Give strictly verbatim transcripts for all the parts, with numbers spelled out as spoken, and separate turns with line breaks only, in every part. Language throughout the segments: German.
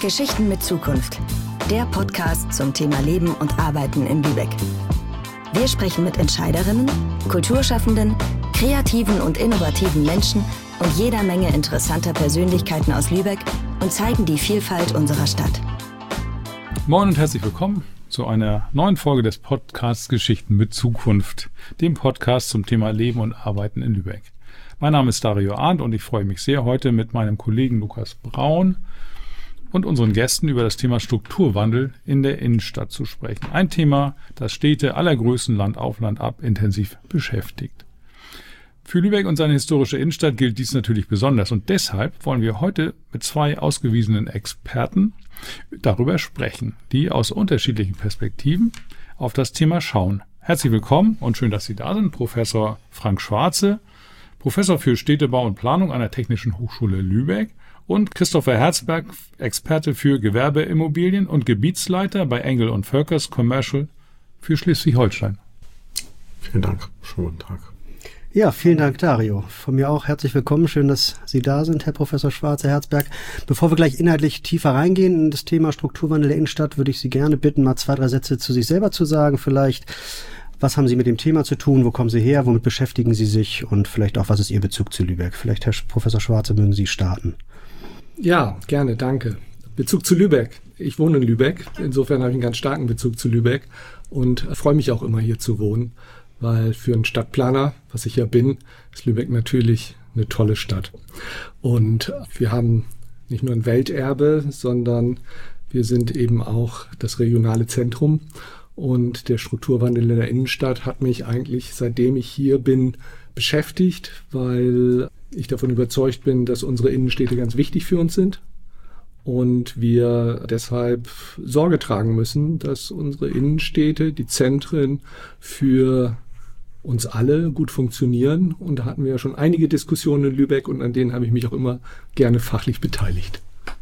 Geschichten mit Zukunft. Der Podcast zum Thema Leben und Arbeiten in Lübeck. Wir sprechen mit Entscheiderinnen, Kulturschaffenden, kreativen und innovativen Menschen und jeder Menge interessanter Persönlichkeiten aus Lübeck und zeigen die Vielfalt unserer Stadt.
Moin und herzlich willkommen zu einer neuen Folge des Podcasts Geschichten mit Zukunft, dem Podcast zum Thema Leben und Arbeiten in Lübeck. Mein Name ist Dario Arndt und ich freue mich sehr, heute mit meinem Kollegen Lukas Braun und unseren Gästen über das Thema Strukturwandel in der Innenstadt zu sprechen. Ein Thema, das Städte aller Größen Land auf Land ab intensiv beschäftigt. Für Lübeck und seine historische Innenstadt gilt dies natürlich besonders und deshalb wollen wir heute mit zwei ausgewiesenen Experten darüber sprechen, die aus unterschiedlichen Perspektiven auf das Thema schauen. Herzlich willkommen und schön, dass Sie da sind, Professor Frank Schwarze, Professor für Städtebau und Planung an der Technischen Hochschule Lübeck, und Christopher Herzberg, Experte für Gewerbeimmobilien und Gebietsleiter bei Engel und Völkers Commercial für Schleswig-Holstein.
Vielen Dank. Schönen guten Tag.
Ja, vielen Dank, Dario. Von mir auch herzlich willkommen. Schön, dass Sie da sind, Herr Professor Schwarze, Herzberg. Bevor wir gleich inhaltlich tiefer reingehen in das Thema Strukturwandel der Innenstadt, würde ich Sie gerne bitten, mal zwei, drei Sätze zu sich selber zu sagen. Vielleicht, was haben Sie mit dem Thema zu tun? Wo kommen Sie her? Womit beschäftigen Sie sich? Und vielleicht auch, was ist Ihr Bezug zu Lübeck? Vielleicht, Herr Professor Schwarze, mögen Sie starten.
Ja, gerne, danke. Bezug zu Lübeck. Ich wohne in Lübeck. Insofern habe ich einen ganz starken Bezug zu Lübeck und freue mich auch immer hier zu wohnen, weil für einen Stadtplaner, was ich ja bin, ist Lübeck natürlich eine tolle Stadt. Und wir haben nicht nur ein Welterbe, sondern wir sind eben auch das regionale Zentrum. Und der Strukturwandel in der Innenstadt hat mich eigentlich, seitdem ich hier bin, beschäftigt, weil ich davon überzeugt bin, dass unsere Innenstädte ganz wichtig für uns sind und wir deshalb Sorge tragen müssen, dass unsere Innenstädte, die Zentren für uns alle gut funktionieren. Und da hatten wir ja schon einige Diskussionen in Lübeck und an denen habe ich mich auch immer gerne fachlich beteiligt.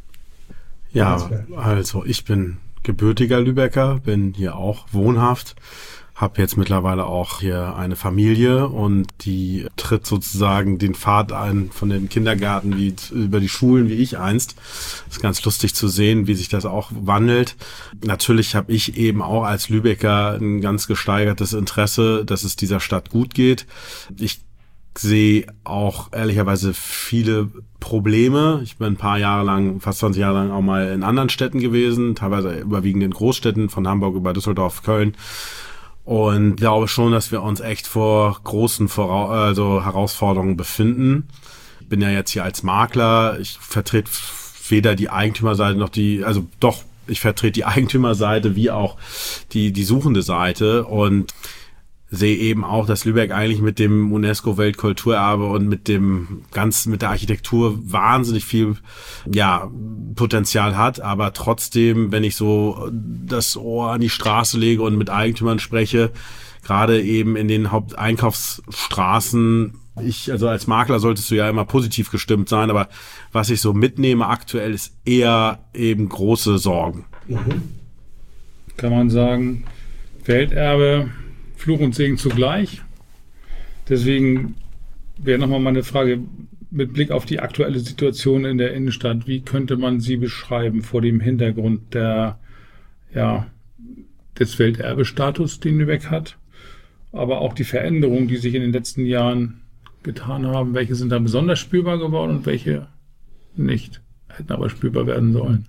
Ja, also ich bin gebürtiger Lübecker, bin hier auch wohnhaft. Habe jetzt mittlerweile auch hier eine Familie und die tritt sozusagen den Pfad ein von den Kindergärten wie über die Schulen wie ich einst. Das ist ganz lustig zu sehen, wie sich das auch wandelt. Natürlich habe ich eben auch als Lübecker ein ganz gesteigertes Interesse, dass es dieser Stadt gut geht. Ich sehe auch ehrlicherweise viele Probleme. Ich bin ein paar Jahre lang, fast zwanzig Jahre lang auch mal in anderen Städten gewesen, teilweise überwiegend in Großstädten, von Hamburg über Düsseldorf, Köln. Und glaube schon, dass wir uns echt vor großen Vorau- also Herausforderungen befinden. Ich bin ja jetzt hier als Makler. Ich vertrete weder die Eigentümerseite noch die, also doch, ich vertrete die Eigentümerseite wie auch die, die suchende Seite und sehe eben auch, dass Lübeck eigentlich mit dem UNESCO-Weltkulturerbe und mit dem ganz, mit der Architektur wahnsinnig viel, ja, Potenzial hat. Aber trotzdem, wenn ich so das Ohr an die Straße lege und mit Eigentümern spreche, gerade eben in den Haupteinkaufsstraßen, ich, also als Makler solltest du ja immer positiv gestimmt sein, aber was ich so mitnehme aktuell ist eher eben große Sorgen.
Mhm. Kann man sagen, Welterbe, Fluch und Segen zugleich. Deswegen wäre nochmal meine Frage mit Blick auf die aktuelle Situation in der Innenstadt. Wie könnte man sie beschreiben vor dem Hintergrund der, ja, des Welterbestatus, den Lübeck hat, aber auch die Veränderungen, die sich in den letzten Jahren getan haben? Welche sind da besonders spürbar geworden und welche nicht, hätten aber spürbar werden sollen?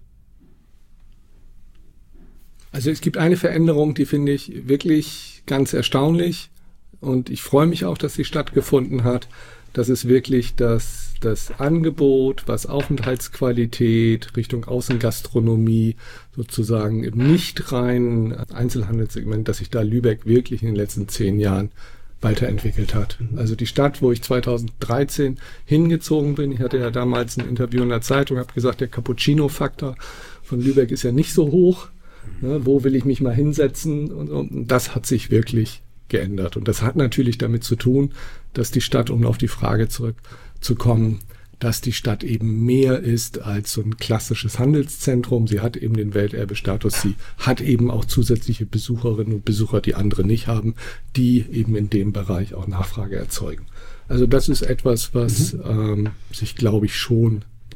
Also es gibt eine Veränderung, die finde ich wirklich ganz erstaunlich und ich freue mich auch, dass sie stattgefunden hat. Das ist wirklich das, das Angebot, was Aufenthaltsqualität Richtung Außengastronomie sozusagen im nicht reinen Einzelhandelssegment, dass sich da Lübeck wirklich in den letzten zehn Jahren weiterentwickelt hat. Also die Stadt, wo ich zweitausenddreizehn hingezogen bin, ich hatte ja damals ein Interview in der Zeitung, habe gesagt, der Cappuccino-Faktor von Lübeck ist ja nicht so hoch. Ne, wo will ich mich mal hinsetzen? Und, und das hat sich wirklich geändert. Und das hat natürlich damit zu tun, dass die Stadt, um auf die Frage zurückzukommen, dass die Stadt eben mehr ist als so ein klassisches Handelszentrum. Sie hat eben den Welterbestatus. Sie hat eben auch zusätzliche Besucherinnen und Besucher, die andere nicht haben, die eben in dem Bereich auch Nachfrage erzeugen. Also das ist etwas, was mhm. ähm, sich, glaube ich, schon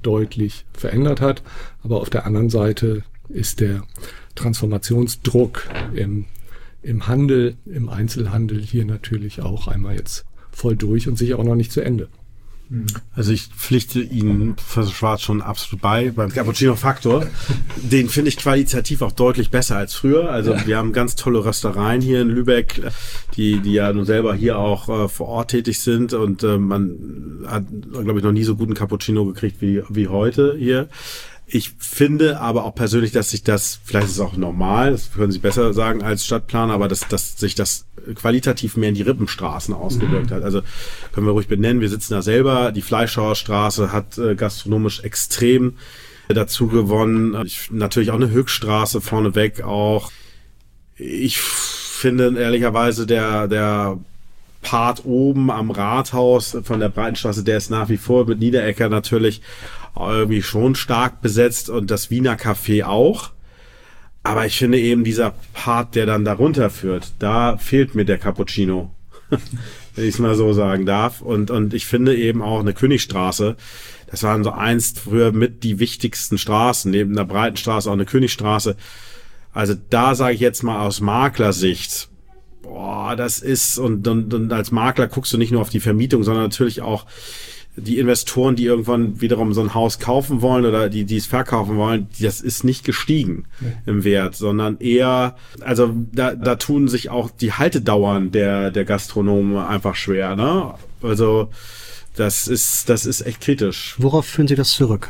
deutlich verändert hat. Aber auf der anderen Seite ist der Transformationsdruck im, im Handel, im Einzelhandel hier natürlich auch einmal jetzt voll durch und sicher auch noch nicht zu Ende.
Also ich pflichte Ihnen, Professor Schwarz, schon absolut bei. Beim Cappuccino-Faktor, den finde ich qualitativ auch deutlich besser als früher. Also ja. Wir haben ganz tolle Röstereien hier in Lübeck, die die ja nun selber hier auch äh, vor Ort tätig sind. Und äh, man hat, glaube ich, noch nie so guten Cappuccino gekriegt wie wie heute hier. Ich finde aber auch persönlich, dass sich das, vielleicht ist es auch normal, das können Sie besser sagen als Stadtplaner, aber dass, dass sich das qualitativ mehr in die Rippenstraßen ausgewirkt hat. Also können wir ruhig benennen, wir sitzen da selber, die Fleischhauerstraße hat äh, gastronomisch extrem dazu gewonnen. Ich, natürlich auch eine Höchststraße vorneweg auch. Ich finde ehrlicherweise der, der Part oben am Rathaus von der Breitenstraße, der ist nach wie vor mit Niederecker natürlich irgendwie schon stark besetzt und das Wiener Café auch. Aber ich finde eben dieser Part, der dann darunter führt, da fehlt mir der Cappuccino, wenn ich es mal so sagen darf. Und, und ich finde eben auch eine Königstraße, das waren so einst früher mit die wichtigsten Straßen, neben der Breitenstraße auch eine Königstraße. Also da sage ich jetzt mal aus Maklersicht, boah, das ist, und, und, und als Makler guckst du nicht nur auf die Vermietung, sondern natürlich auch die Investoren, die irgendwann wiederum so ein Haus kaufen wollen oder die, die es verkaufen wollen, das ist nicht gestiegen ja. im Wert, sondern eher, also da, da tun sich auch die Haltedauern der, der Gastronomen einfach schwer, ne? Also, das ist, das ist echt kritisch.
Worauf führen Sie das zurück?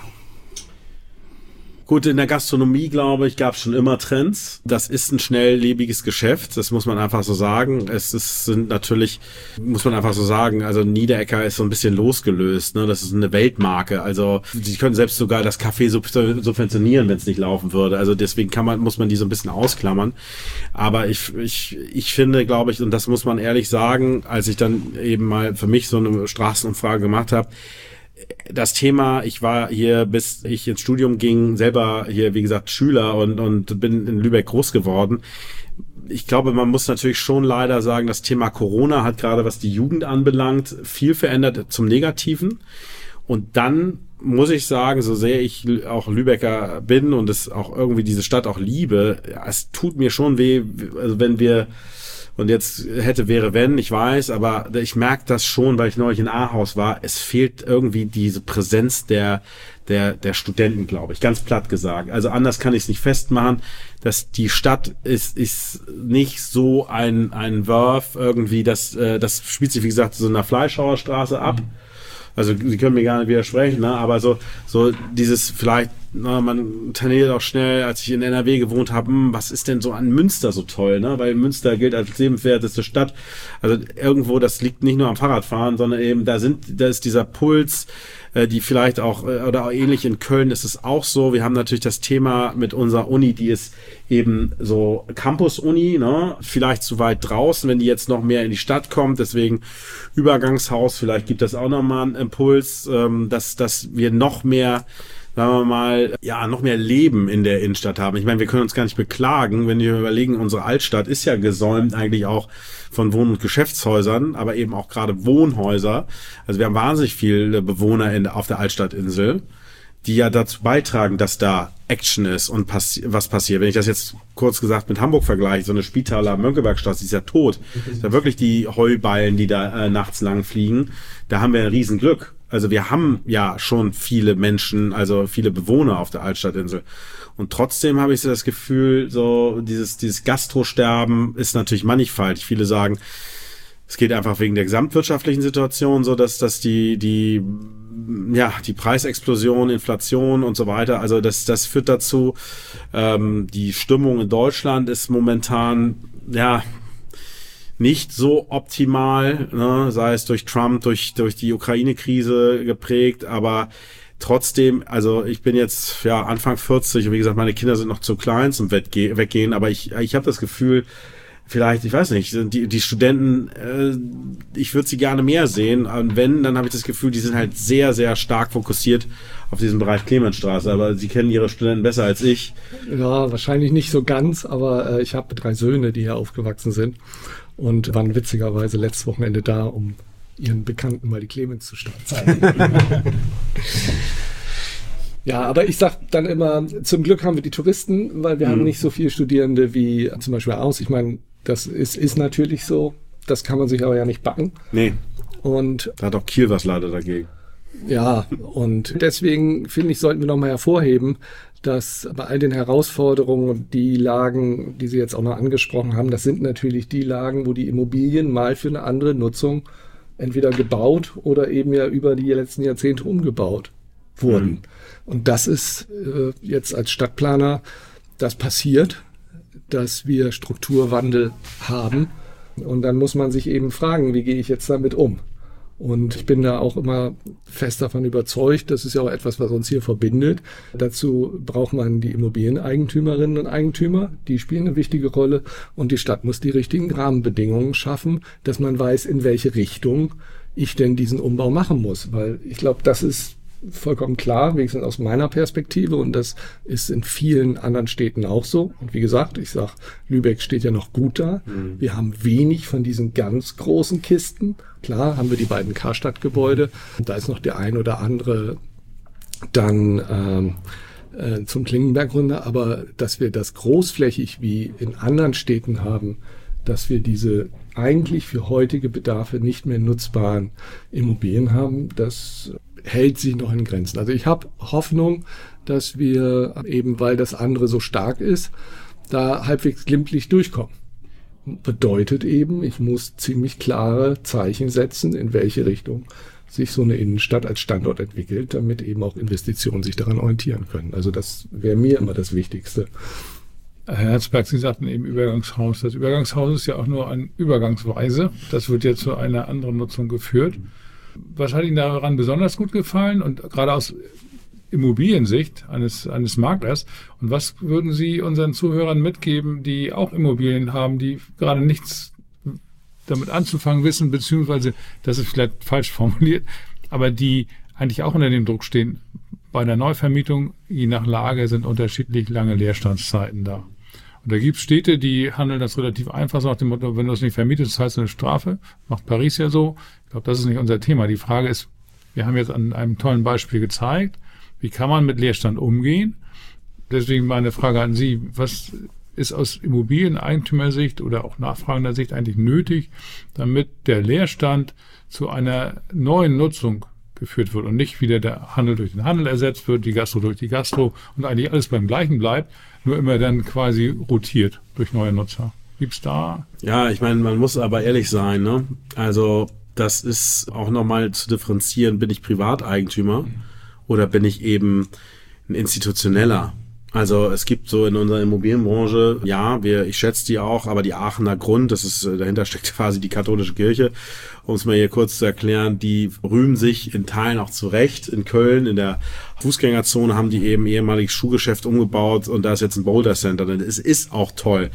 Gut, in der Gastronomie, glaube ich, gab es schon immer Trends. Das ist ein schnelllebiges Geschäft, das muss man einfach so sagen. Es ist, sind natürlich, muss man einfach so sagen, also Niederecker ist so ein bisschen losgelöst, ne? Das ist eine Weltmarke. Also sie können selbst sogar das Café subventionieren, wenn es nicht laufen würde. Also deswegen kann man, muss man die so ein bisschen ausklammern. Aber ich, ich, ich finde, glaube ich, und das muss man ehrlich sagen, als ich dann eben mal für mich so eine Straßenumfrage gemacht habe, das Thema, ich war hier, bis ich ins Studium ging, selber hier, wie gesagt, Schüler und, und bin in Lübeck groß geworden. Ich glaube, man muss natürlich schon leider sagen, das Thema Corona hat gerade, was die Jugend anbelangt, viel verändert zum Negativen. Und dann muss ich sagen, so sehr ich auch Lübecker bin und es auch irgendwie diese Stadt auch liebe, es tut mir schon weh, also wenn wir Und jetzt hätte, wäre, wenn, ich weiß, aber ich merke das schon, weil ich neulich in Ahaus war, es fehlt irgendwie diese Präsenz der, der, der Studenten, glaube ich, ganz platt gesagt. Also anders kann ich es nicht festmachen, dass die Stadt ist, ist nicht so ein, ein Wurf irgendwie, das, das spielt sich, wie gesagt, so in der Fleischhauerstraße ab. Mhm. Also Sie können mir gar nicht widersprechen, ne? Aber so so dieses vielleicht, na, man tendiert auch schnell, als ich in N R W gewohnt habe, hm, was ist denn so an Münster so toll, ne? Weil Münster gilt als lebenswerteste Stadt. Also irgendwo, das liegt nicht nur am Fahrradfahren, sondern eben da sind, da ist dieser Puls, äh, die vielleicht auch, äh, oder auch ähnlich in Köln ist es auch so. Wir haben natürlich das Thema mit unserer Uni, die ist eben so Campus-Uni, ne? Vielleicht zu weit draußen, wenn die jetzt noch mehr in die Stadt kommt, deswegen Übergangshaus, vielleicht gibt das auch nochmal einen Impuls, ähm, dass, dass wir noch mehr, sagen wir mal, ja, noch mehr Leben in der Innenstadt haben. Ich meine, wir können uns gar nicht beklagen, wenn wir überlegen, unsere Altstadt ist ja gesäumt eigentlich auch von Wohn- und Geschäftshäusern, aber eben auch gerade Wohnhäuser. Also wir haben wahnsinnig viele Bewohner in, auf der Altstadtinsel, die ja dazu beitragen, dass da Action ist und passi- was passiert. Wenn ich das jetzt kurz gesagt mit Hamburg vergleiche, so eine Spitaler Mönckebergstraße, die ist ja tot. Das ist ja wirklich die Heuballen, die da äh, nachts lang fliegen. Da haben wir ein Riesenglück. Also wir haben ja schon viele Menschen, also viele Bewohner auf der Altstadtinsel. Und trotzdem habe ich so das Gefühl, so dieses, dieses Gastrosterben ist natürlich mannigfaltig. Viele sagen, es geht einfach wegen der gesamtwirtschaftlichen Situation so, dass, dass die, die, ja, die Preisexplosion, Inflation und so weiter, also das, das führt dazu, ähm, die Stimmung in Deutschland ist momentan, ja, nicht so optimal, ne, sei es durch Trump, durch, durch die Ukraine-Krise geprägt, aber trotzdem, also ich bin jetzt ja Anfang vierzig und wie gesagt, meine Kinder sind noch zu klein zum Weggehen, weggehen, aber ich, ich habe das Gefühl, vielleicht, ich weiß nicht, die, die Studenten, äh, ich würde sie gerne mehr sehen. Und wenn, dann habe ich das Gefühl, die sind halt sehr, sehr stark fokussiert auf diesen Bereich Clemensstraße. Aber sie kennen ihre Studenten besser als ich.
Ja, wahrscheinlich nicht so ganz, aber äh, ich habe drei Söhne, die hier aufgewachsen sind und waren witzigerweise letztes Wochenende da, um ihren Bekannten mal die Clemens zu zeigen. Ja, aber ich sag dann immer, zum Glück haben wir die Touristen, weil wir mhm. haben nicht so viele Studierende wie zum Beispiel aus. Ich meine, das ist, ist natürlich so, das kann man sich aber ja nicht backen.
Nee.
Und
da hat auch Kiel was leider dagegen.
Ja, und deswegen finde ich, sollten wir nochmal hervorheben, dass bei all den Herausforderungen und die Lagen, die Sie jetzt auch noch angesprochen haben, das sind natürlich die Lagen, wo die Immobilien mal für eine andere Nutzung entweder gebaut oder eben ja über die letzten Jahrzehnte umgebaut wurden. Mhm. Und das ist äh, jetzt als Stadtplaner, das passiert, dass wir Strukturwandel haben. Und dann muss man sich eben fragen, wie gehe ich jetzt damit um? Und ich bin da auch immer fest davon überzeugt, das ist ja auch etwas, was uns hier verbindet. Dazu braucht man die Immobilieneigentümerinnen und Eigentümer, die spielen eine wichtige Rolle. Und die Stadt muss die richtigen Rahmenbedingungen schaffen, dass man weiß, in welche Richtung ich denn diesen Umbau machen muss. Weil ich glaube, das ist vollkommen klar, wenigstens aus meiner Perspektive, und das ist in vielen anderen Städten auch so. Und wie gesagt, ich sag, Lübeck steht ja noch gut da. Mhm. Wir haben wenig von diesen ganz großen Kisten. Klar haben wir die beiden Karstadt-Gebäude. Da ist noch der ein oder andere dann ähm, äh, zum Klingenberg runter. Aber dass wir das großflächig wie in anderen Städten haben, dass wir diese eigentlich für heutige Bedarfe nicht mehr nutzbaren Immobilien haben, das hält sich noch in Grenzen. Also ich habe Hoffnung, dass wir eben, weil das andere so stark ist, da halbwegs glimpflich durchkommen. Bedeutet eben, ich muss ziemlich klare Zeichen setzen, in welche Richtung sich so eine Innenstadt als Standort entwickelt, damit eben auch Investitionen sich daran orientieren können. Also das wäre mir immer das Wichtigste.
Herr Herzberg, Sie sagten eben Übergangshaus. Das Übergangshaus ist ja auch nur eine Übergangsweise. Das wird jetzt zu einer anderen Nutzung geführt. Was hat Ihnen daran besonders gut gefallen und gerade aus Immobiliensicht eines, eines Maklers? Und was würden Sie unseren Zuhörern mitgeben, die auch Immobilien haben, die gerade nichts damit anzufangen wissen, beziehungsweise, das ist vielleicht falsch formuliert, aber die eigentlich auch unter dem Druck stehen? Bei der Neuvermietung, je nach Lage, sind unterschiedlich lange Leerstandszeiten da. Und da gibt es Städte, die handeln das relativ einfach, so nach dem Motto, wenn du es nicht vermietest, zahlst du eine Strafe. Macht Paris ja so. Ich glaube, das ist nicht unser Thema. Die Frage ist, wir haben jetzt an einem tollen Beispiel gezeigt, wie kann man mit Leerstand umgehen? Deswegen meine Frage an Sie, was ist aus Immobilieneigentümersicht oder auch nachfragender Sicht eigentlich nötig, damit der Leerstand zu einer neuen Nutzung geführt wird und nicht wieder der Handel durch den Handel ersetzt wird, die Gastro durch die Gastro und eigentlich alles beim Gleichen bleibt, nur immer dann quasi rotiert durch neue Nutzer. Gibt's da?
Ja, ich meine, man muss aber ehrlich sein, ne? Also das ist auch nochmal zu differenzieren, bin ich Privateigentümer mhm. oder bin ich eben ein Institutioneller? Also es gibt so in unserer Immobilienbranche, ja, wir, ich schätze die auch, aber die Aachener Grund, das ist, dahinter steckt quasi die katholische Kirche, um es mal hier kurz zu erklären, die rühmen sich in Teilen auch zurecht. In Köln, in der Fußgängerzone, haben die eben ehemaliges Schuhgeschäft umgebaut und da ist jetzt ein Boulder Center. Es ist auch toll.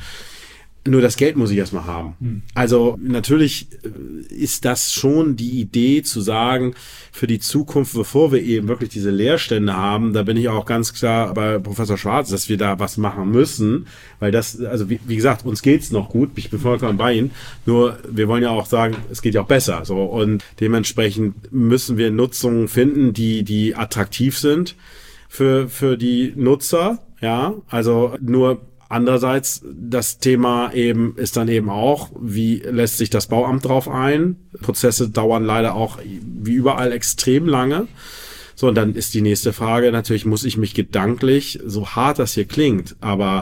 Nur das Geld muss ich erstmal haben. Hm. Also natürlich ist das schon die Idee zu sagen, für die Zukunft, bevor wir eben wirklich diese Leerstände haben, da bin ich auch ganz klar bei Professor Schwarz, dass wir da was machen müssen, weil das, also wie, wie gesagt, uns geht's noch gut, ich bin vollkommen bei Ihnen, nur wir wollen ja auch sagen, es geht ja auch besser, so, und dementsprechend müssen wir Nutzungen finden, die, die attraktiv sind für, für die Nutzer, ja, also nur andererseits, das Thema eben ist dann eben auch, wie lässt sich das Bauamt drauf ein? Prozesse dauern leider auch wie überall extrem lange. So, und dann ist die nächste Frage, natürlich muss ich mich gedanklich, so hart das hier klingt, aber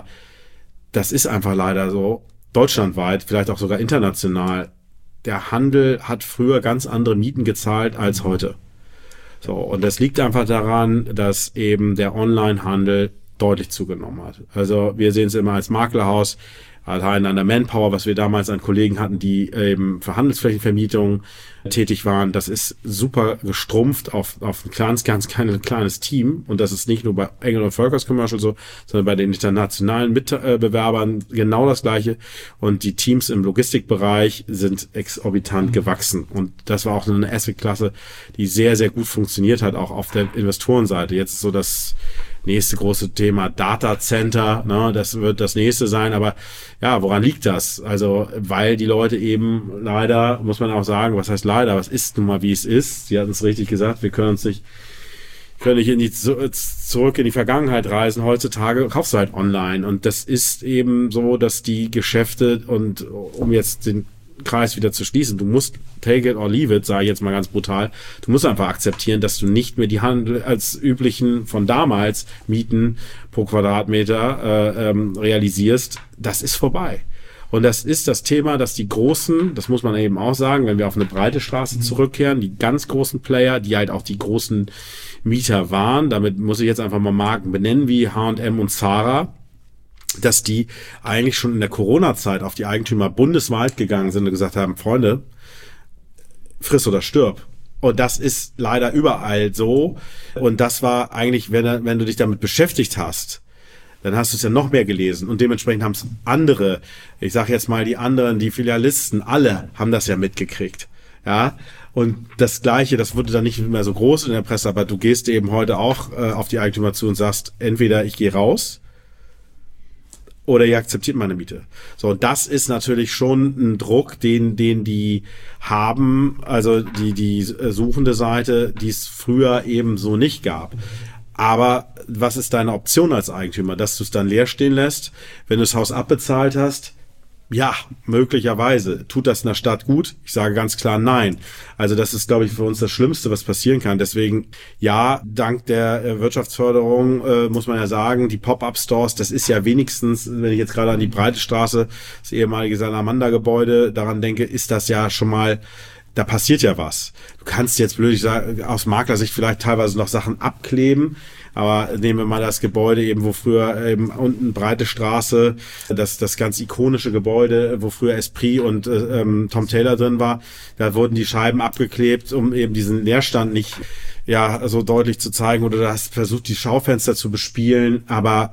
das ist einfach leider so, deutschlandweit, vielleicht auch sogar international, der Handel hat früher ganz andere Mieten gezahlt als heute. So, und das liegt einfach daran, dass eben der Onlinehandel deutlich zugenommen hat. Also wir sehen es immer als Maklerhaus, allein an der Manpower, was wir damals an Kollegen hatten, die eben für Handelsflächenvermietung tätig waren. Das ist super gestrumpft auf, auf ein ganz, ganz kleines, kleines Team. Und das ist nicht nur bei Engel und Völkers Commercial so, sondern bei den internationalen Mitbewerbern genau das Gleiche. Und die Teams im Logistikbereich sind exorbitant gewachsen. Und das war auch eine Asset-Klasse, die sehr, sehr gut funktioniert hat, auch auf der Investorenseite. Jetzt ist so das nächste große Thema Data Center, ne, das wird das nächste sein, aber ja, woran liegt das? Also, weil die Leute eben leider, muss man auch sagen, was heißt leider, was ist nun mal, wie es ist, Sie hatten es richtig gesagt, wir können uns nicht könnte ich in die, zurück in die Vergangenheit reisen. Heutzutage kaufst du halt online. Und das ist eben so, dass die Geschäfte, und um jetzt den Kreis wieder zu schließen, du musst take it or leave it, sage ich jetzt mal ganz brutal, du musst einfach akzeptieren, dass du nicht mehr die Handel als üblichen von damals Mieten pro Quadratmeter äh, ähm, realisierst. Das ist vorbei. Und das ist das Thema, dass die großen, das muss man eben auch sagen, wenn wir auf eine breite Straße zurückkehren, die ganz großen Player, die halt auch die großen Mieter waren, damit muss ich jetzt einfach mal Marken benennen, wie H und M und Zara, dass die eigentlich schon in der Corona-Zeit auf die Eigentümer bundesweit gegangen sind und gesagt haben, Freunde, friss oder stirb. Und das ist leider überall so. Und das war eigentlich, wenn, wenn du dich damit beschäftigt hast, dann hast du es ja noch mehr gelesen. Und dementsprechend haben es andere, ich sage jetzt mal die anderen, die Filialisten, alle haben das ja mitgekriegt. Ja, und das Gleiche, das wurde dann nicht mehr so groß in der Presse, aber du gehst eben heute auch äh, auf die Eigentümer zu und sagst, entweder ich gehe raus oder ihr akzeptiert meine Miete. So, und das ist natürlich schon ein Druck, den, den die haben, also die, die suchende Seite, die es früher eben so nicht gab. Aber was ist deine Option als Eigentümer? Dass du es dann leer stehen lässt, wenn du das Haus abbezahlt hast? Ja, möglicherweise. Tut das in der Stadt gut? Ich sage ganz klar nein. Also das ist, glaube ich, für uns das Schlimmste, was passieren kann. Deswegen, ja, dank der äh, Wirtschaftsförderung äh, muss man ja sagen, die Pop-Up-Stores, das ist ja wenigstens, wenn ich jetzt gerade an die Breite Straße, das ehemalige Salamander-Gebäude, daran denke, ist das ja schon mal, da passiert ja was. Du kannst jetzt blöd sagen, aus Maklersicht vielleicht teilweise noch Sachen abkleben, aber nehmen wir mal das Gebäude eben, wo früher eben unten breite Straße, das das ganz ikonische Gebäude, wo früher Esprit und äh, ähm, Tom Taylor drin war, da wurden die Scheiben abgeklebt, um eben diesen Leerstand nicht ja so deutlich zu zeigen, oder du hast versucht, die Schaufenster zu bespielen, aber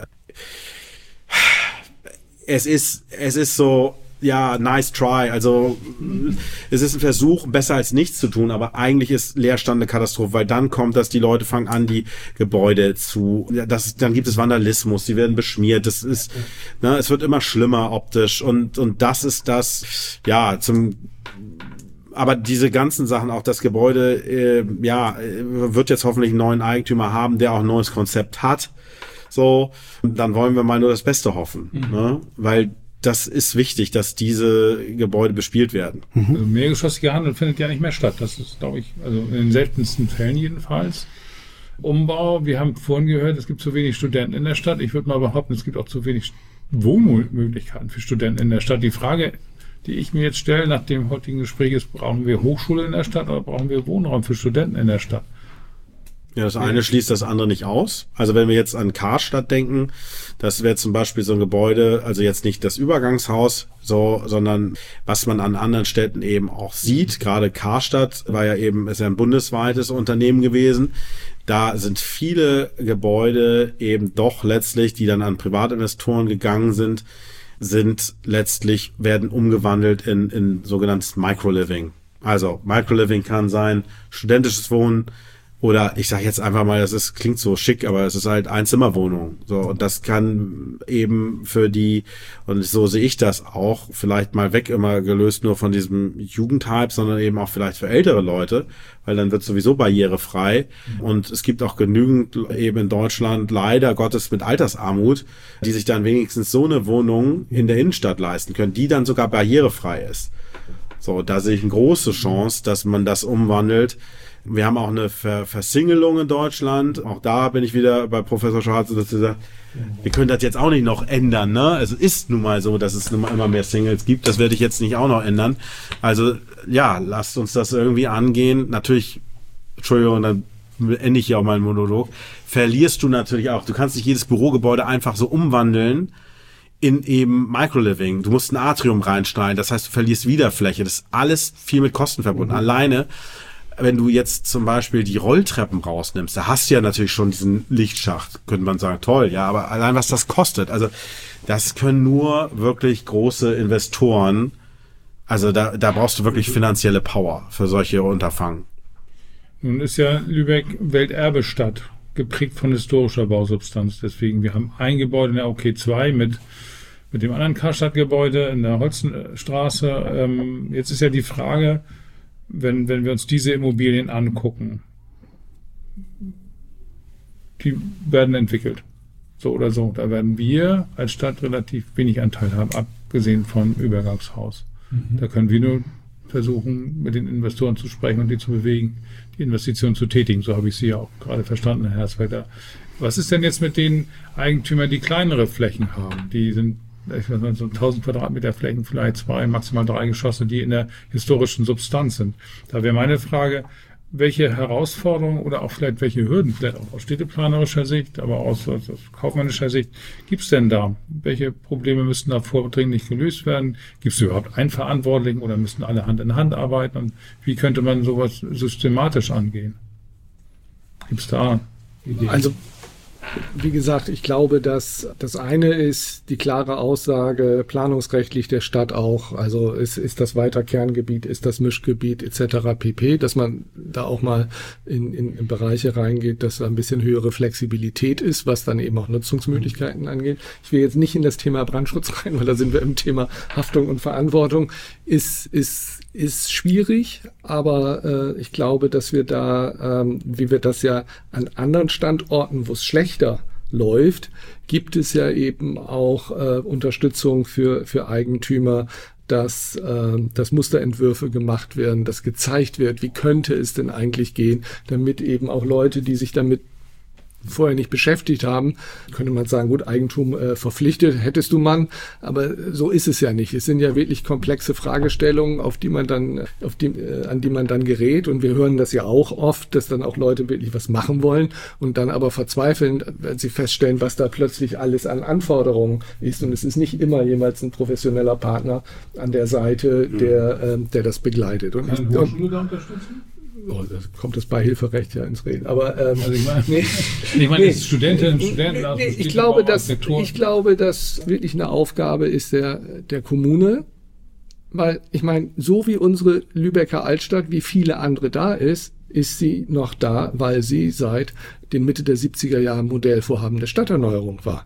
es ist es ist so, ja, nice try. Also es ist ein Versuch, besser als nichts zu tun, aber eigentlich ist Leerstand eine Katastrophe, weil dann kommt, dass die Leute fangen an, die Gebäude zu, das, dann gibt es Vandalismus, die werden beschmiert, das ist, ne, es wird immer schlimmer optisch, und und das ist das, ja, zum aber diese ganzen Sachen, auch das Gebäude, äh, ja, wird jetzt hoffentlich einen neuen Eigentümer haben, der auch ein neues Konzept hat. So, dann wollen wir mal nur das Beste hoffen, mhm. ne? Weil das ist wichtig, dass diese Gebäude bespielt werden.
Also mehrgeschossige Handel findet ja nicht mehr statt. Das ist, glaube ich, also in den seltensten Fällen jedenfalls. Umbau, wir haben vorhin gehört, es gibt zu wenig Studenten in der Stadt. Ich würde mal behaupten, es gibt auch zu wenig Wohnmöglichkeiten für Studenten in der Stadt. Die Frage, die ich mir jetzt stelle nach dem heutigen Gespräch ist, brauchen wir Hochschule in der Stadt oder brauchen wir Wohnraum für Studenten in der Stadt?
Ja, das eine schließt das andere nicht aus. Also wenn wir jetzt an Karstadt denken, das wäre zum Beispiel so ein Gebäude, also jetzt nicht das Übergangshaus, so, sondern was man an anderen Städten eben auch sieht. Gerade Karstadt war ja eben, ist ja ein bundesweites Unternehmen gewesen. Da sind viele Gebäude eben doch letztlich, die dann an Privatinvestoren gegangen sind, sind letztlich, werden umgewandelt in, in sogenanntes Microliving. Also Microliving kann sein studentisches Wohnen, oder ich sage jetzt einfach mal, das ist, klingt so schick, aber es ist halt Einzimmerwohnung. So, und das kann eben für die, und so sehe ich das auch, vielleicht mal weg immer gelöst nur von diesem Jugendhype, sondern eben auch vielleicht für ältere Leute, weil dann wird sowieso barrierefrei. Und es gibt auch genügend eben in Deutschland, leider Gottes, mit Altersarmut, die sich dann wenigstens so eine Wohnung in der Innenstadt leisten können, die dann sogar barrierefrei ist. So, da sehe ich eine große Chance, dass man das umwandelt. Wir haben auch eine Ver- Versingelung in Deutschland. Auch da bin ich wieder bei Professor Schwarze, dass er sagt, wir können das jetzt auch nicht noch ändern, ne? Es ist nun mal so, dass es nun mal immer mehr Singles gibt. Das werde ich jetzt nicht auch noch ändern. Also, ja, lasst uns das irgendwie angehen. Natürlich, Entschuldigung, dann ende ich hier auch meinen Monolog. Verlierst du natürlich auch. Du kannst nicht jedes Bürogebäude einfach so umwandeln in eben Microliving. Du musst ein Atrium reinschneiden. Das heißt, du verlierst wieder Fläche. Das ist alles viel mit Kosten verbunden. Mhm. Alleine, wenn du jetzt zum Beispiel die Rolltreppen rausnimmst, da hast du ja natürlich schon diesen Lichtschacht, könnte man sagen, toll, ja, aber allein was das kostet, also das können nur wirklich große Investoren, also da, da brauchst du wirklich finanzielle Power für solche Unterfangen.
Nun ist ja Lübeck Welterbestadt, geprägt von historischer Bausubstanz, deswegen, wir haben ein Gebäude in der O K zwei mit mit dem anderen Karstadt-Gebäude in der Holzenstraße. Ähm, jetzt ist ja die Frage, Wenn, wenn wir uns diese Immobilien angucken, die werden entwickelt. So oder so. Da werden wir als Stadt relativ wenig Anteil haben, abgesehen vom Übergangshaus. Mhm. Da können wir nur versuchen, mit den Investoren zu sprechen und die zu bewegen, die Investitionen zu tätigen. So habe ich Sie ja auch gerade verstanden, Herr Herzberger. Was ist denn jetzt mit den Eigentümern, die kleinere Flächen haben? Die sind, ich weiß nicht, so tausend Quadratmeter Flächen, vielleicht zwei, maximal drei Geschosse, die in der historischen Substanz sind. Da wäre meine Frage, welche Herausforderungen oder auch vielleicht welche Hürden, vielleicht auch aus städteplanerischer Sicht, aber auch aus, aus kaufmännischer Sicht, gibt es denn da? Welche Probleme müssten da vordringlich gelöst werden? Gibt es überhaupt einen Verantwortlichen oder müssen alle Hand in Hand arbeiten? Und wie könnte man sowas systematisch angehen? Gibt es da Ideen?
Also, wie gesagt, ich glaube, dass das eine ist die klare Aussage planungsrechtlich der Stadt auch, also ist, ist das weiter Kerngebiet, ist das Mischgebiet et cetera pp., dass man da auch mal in, in, in Bereiche reingeht, dass da ein bisschen höhere Flexibilität ist, was dann eben auch Nutzungsmöglichkeiten angeht. Ich will jetzt nicht in das Thema Brandschutz rein, weil da sind wir im Thema Haftung und Verantwortung. Ist, ist, ist schwierig, aber äh, ich glaube, dass wir da, ähm, wie wir das ja an anderen Standorten, wo es schlechter läuft, gibt es ja eben auch äh, Unterstützung für, für Eigentümer, dass, äh, dass Musterentwürfe gemacht werden, dass gezeigt wird, wie könnte es denn eigentlich gehen, damit eben auch Leute, die sich damit vorher nicht beschäftigt haben, könnte man sagen, gut, Eigentum äh, verpflichtet, hättest du Mann, aber so ist es ja nicht. Es sind ja wirklich komplexe Fragestellungen, auf die man dann, auf die, äh, an die man dann gerät, und wir hören das ja auch oft, dass dann auch Leute wirklich was machen wollen und dann aber verzweifeln, wenn sie feststellen, was da plötzlich alles an Anforderungen ist, und es ist nicht immer jemals ein professioneller Partner an der Seite, der, äh, der das begleitet. Und
Kann
ich,
Hochschule da unterstützen?
Oh, da kommt das Beihilferecht ja ins Reden. Aber ähm,
also ich meine, nee, ich meine, nee, Studentinnen und Studenten.
Nee, nee, ich glaube, dass ich glaube, dass wirklich eine Aufgabe ist der der Kommune, weil ich meine, so wie unsere Lübecker Altstadt, wie viele andere da ist, ist sie noch da, weil sie seit den Mitte der siebziger Jahre Modellvorhaben der Stadterneuerung war.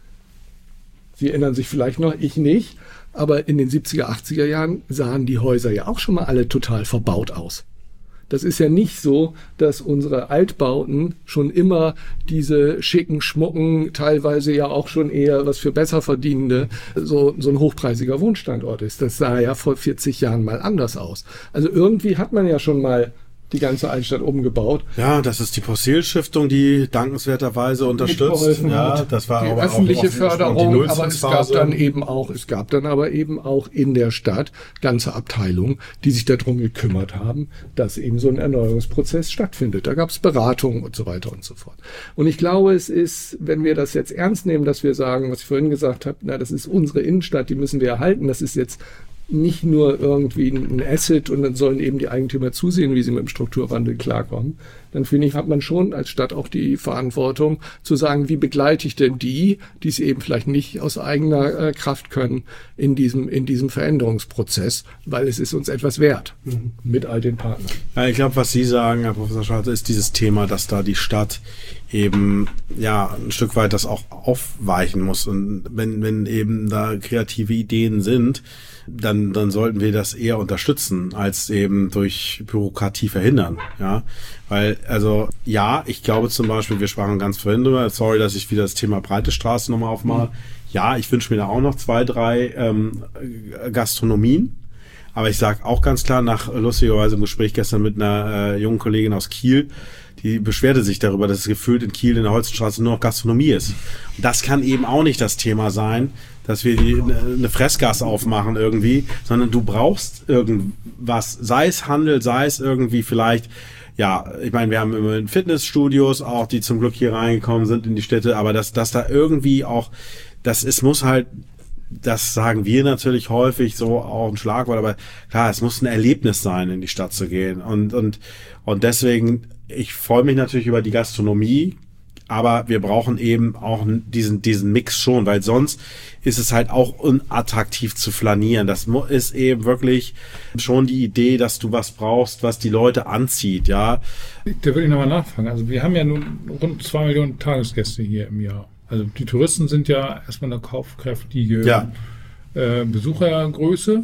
Sie erinnern sich vielleicht noch, ich nicht, aber in den siebziger, achtziger Jahren sahen die Häuser ja auch schon mal alle total verbaut aus. Das ist ja nicht so, dass unsere Altbauten schon immer diese schicken, schmucken, teilweise ja auch schon eher was für Besserverdienende, so, so ein hochpreisiger Wohnstandort ist. Das sah ja vor vierzig Jahren mal anders aus. Also irgendwie hat man ja schon mal die ganze Altstadt umgebaut.
Ja, das ist die Postil-Stiftung, die dankenswerterweise unterstützt. Ja, das war
die
aber
öffentliche
auch
Förderung, aber es gab dann eben auch, es gab dann aber eben auch in der Stadt ganze Abteilungen, die sich darum gekümmert haben, dass eben so ein Erneuerungsprozess stattfindet. Da gab es Beratungen und so weiter und so fort. Und ich glaube, es ist, wenn wir das jetzt ernst nehmen, dass wir sagen, was ich vorhin gesagt habe, na, das ist unsere Innenstadt, die müssen wir erhalten, das ist jetzt nicht nur irgendwie ein Asset und dann sollen eben die Eigentümer zusehen, wie sie mit dem Strukturwandel klarkommen, dann finde ich, hat man schon als Stadt auch die Verantwortung zu sagen, wie begleite ich denn die, die es eben vielleicht nicht aus eigener äh, Kraft können, in diesem in diesem Veränderungsprozess, weil es ist uns etwas wert, mhm. mit all den Partnern.
Ja, ich glaube, was Sie sagen, Herr Professor Schwarze, ist dieses Thema, dass da die Stadt eben ja ein Stück weit das auch aufweichen muss. Und wenn wenn eben da kreative Ideen sind, dann dann sollten wir das eher unterstützen, als eben durch Bürokratie verhindern. Ja, weil, also ja, ich glaube zum Beispiel, wir sprachen ganz vorhin drüber, sorry, dass ich wieder das Thema Breite Straße nochmal aufmache. Mhm. Ja, ich wünsche mir da auch noch zwei, drei ähm, Gastronomien. Aber ich sage auch ganz klar, nach lustigerweise im Gespräch gestern mit einer äh, jungen Kollegin aus Kiel, die beschwerte sich darüber, dass es gefühlt in Kiel in der Holzenstraße nur noch Gastronomie ist. Und das kann eben auch nicht das Thema sein, dass wir die, eine Fressgasse aufmachen irgendwie, sondern du brauchst irgendwas, sei es Handel, sei es irgendwie vielleicht, ja, ich meine, wir haben immer Fitnessstudios auch, die zum Glück hier reingekommen sind in die Städte, aber dass, dass da irgendwie auch, das ist, muss halt, das sagen wir natürlich häufig so auch ein Schlagwort, aber klar, es muss ein Erlebnis sein, in die Stadt zu gehen und, und, und deswegen, ich freue mich natürlich über die Gastronomie, aber wir brauchen eben auch diesen diesen Mix schon, weil sonst ist es halt auch unattraktiv zu flanieren. Das ist eben wirklich schon die Idee, dass du was brauchst, was die Leute anzieht, ja.
Da würde ich nochmal nachfragen. Also wir haben ja nun rund zwei Millionen Tagesgäste hier im Jahr. Also die Touristen sind ja erstmal eine kaufkräftige ja. äh, Besuchergröße.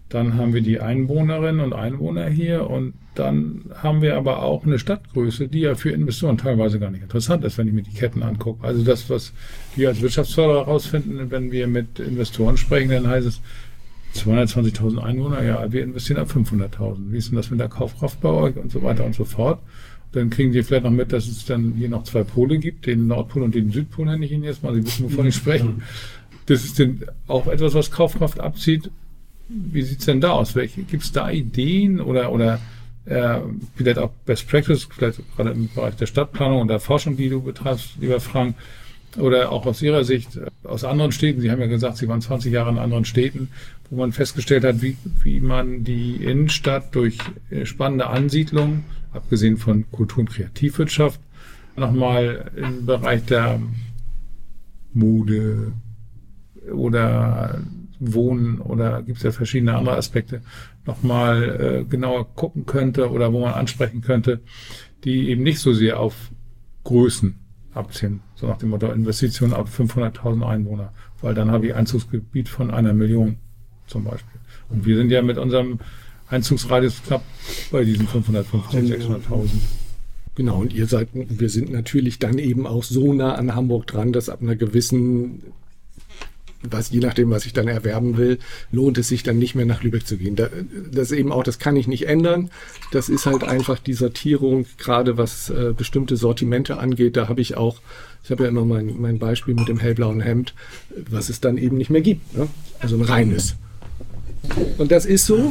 Dann haben wir die Einwohnerinnen und Einwohner hier und dann haben wir aber auch eine Stadtgröße, die ja für Investoren teilweise gar nicht interessant ist, wenn ich mir die Ketten angucke. Also das, was wir als Wirtschaftsförderer herausfinden, wenn wir mit Investoren sprechen, dann heißt es zweihundertzwanzigtausend Einwohner, ja, wir investieren ab fünfhunderttausend. Wie ist denn das mit der Kaufkraft bei euch und so weiter und so fort? Dann kriegen die vielleicht noch mit, dass es dann hier noch zwei Pole gibt, den Nordpol und den Südpol nenne ich Ihnen jetzt mal. Sie wissen, wovon ich spreche. Das ist denn auch etwas, was Kaufkraft abzieht. Wie sieht's denn da aus? Gibt es da Ideen oder, oder äh, vielleicht auch Best Practice, vielleicht gerade im Bereich der Stadtplanung und der Forschung, die du betreibst, lieber Frank, oder auch aus Ihrer Sicht, aus anderen Städten, Sie haben ja gesagt, Sie waren zwanzig Jahre in anderen Städten, wo man festgestellt hat, wie, wie man die Innenstadt durch spannende Ansiedlung, abgesehen von Kultur- und Kreativwirtschaft, nochmal im Bereich der Mode oder Wohnen oder gibt es ja verschiedene andere Aspekte, nochmal äh, genauer gucken könnte oder wo man ansprechen könnte, die eben nicht so sehr auf Größen abziehen, so nach dem Motto Investitionen ab fünfhunderttausend Einwohner, weil dann habe ich Einzugsgebiet von einer Million zum Beispiel. Und wir sind ja mit unserem Einzugsradius knapp bei diesen fünfhundertfünfzig, sechshunderttausend.
Genau, und ihr seid, wir sind natürlich dann eben auch so nah an Hamburg dran, dass ab einer gewissen, was, je nachdem, was ich dann erwerben will, lohnt es sich dann nicht mehr nach Lübeck zu gehen. Da, das eben auch, das kann ich nicht ändern. Das ist halt einfach die Sortierung, gerade was äh, bestimmte Sortimente angeht. Da habe ich auch, ich habe ja immer mein, mein Beispiel mit dem hellblauen Hemd, was es dann eben nicht mehr gibt. Ne? Also ein reines. Und das ist so.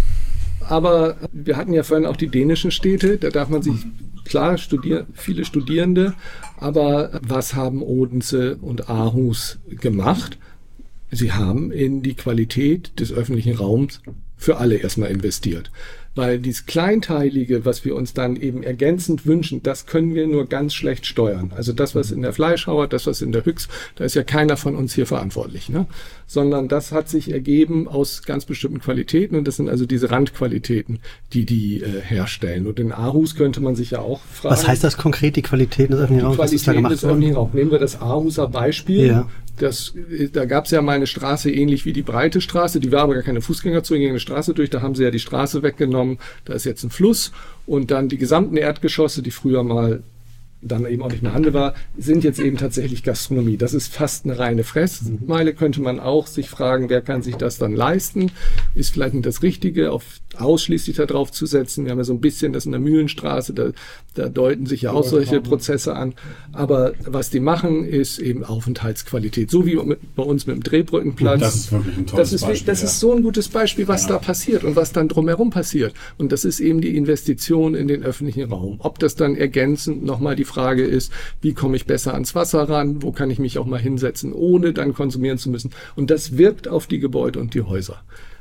Aber wir hatten ja vorhin auch die dänischen Städte. Da darf man sich, klar, studieren, viele Studierende. Aber was haben Odense und Aarhus gemacht? Sie haben in die Qualität des öffentlichen Raums für alle erstmal investiert. Weil dieses Kleinteilige, was wir uns dann eben ergänzend wünschen, das können wir nur ganz schlecht steuern. Also das, was in der Fleischhauer, das, was in der Hüchs, da ist ja keiner von uns hier verantwortlich, ne? Sondern das hat sich ergeben aus ganz bestimmten Qualitäten und das sind also diese Randqualitäten, die die äh, herstellen. Und in Aarhus könnte man sich ja auch fragen.
Was heißt das konkret, die Qualitäten des öffentlichen Raums?
Die Qualitäten des öffentlichen Raums. Nehmen wir das Aarhuser Beispiel.
Ja.
Das, da gab es ja mal eine Straße ähnlich wie die breite Straße, die war aber gar keine Fußgängerzone, ging eine Straße durch, da haben sie ja die Straße weggenommen, da ist jetzt ein Fluss und dann die gesamten Erdgeschosse, die früher mal dann eben auch nicht mehr Handel war, sind jetzt eben tatsächlich Gastronomie. Das ist fast eine reine Fressmeile, könnte man auch sich fragen, wer kann sich das dann leisten? Ist vielleicht nicht das Richtige, auf ausschließlich darauf zu setzen. Wir haben ja so ein bisschen das in der Mühlenstraße, da, da deuten sich ja auch solche Prozesse an. Aber was die machen, ist eben Aufenthaltsqualität. So wie mit, bei uns mit dem Drehbrückenplatz.
Das ist wirklich ein tolles
das ist,
Beispiel.
Das
ja.
ist so ein gutes Beispiel, was ja. da passiert und was dann drumherum passiert. Und das ist eben die Investition in den öffentlichen Raum. Ob das dann ergänzend nochmal die Frage ist, wie komme ich besser ans Wasser ran, wo kann ich mich auch mal hinsetzen, ohne dann konsumieren zu müssen. Und das wirkt auf die Gebäude und die Häuser.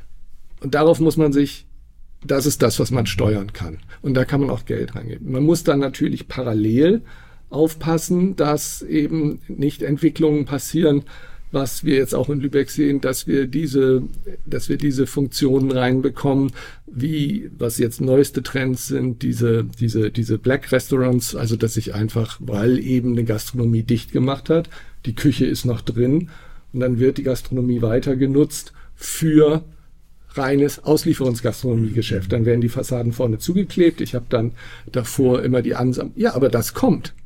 Und darauf muss man sich, das ist das, was man steuern kann. Und da kann man auch Geld reingeben. Man muss dann natürlich parallel aufpassen, dass eben nicht Entwicklungen passieren, was wir jetzt auch in Lübeck sehen, dass wir diese, dass wir diese Funktionen reinbekommen, wie, was jetzt neueste Trends sind, diese, diese, diese Black Restaurants, also dass sich einfach, weil eben eine Gastronomie dicht gemacht hat, die Küche ist noch drin und dann wird die Gastronomie weiter genutzt für reines Auslieferungsgastronomiegeschäft. Dann werden die Fassaden vorne zugeklebt. Ich habe dann davor immer die Ansam, ja, aber das kommt.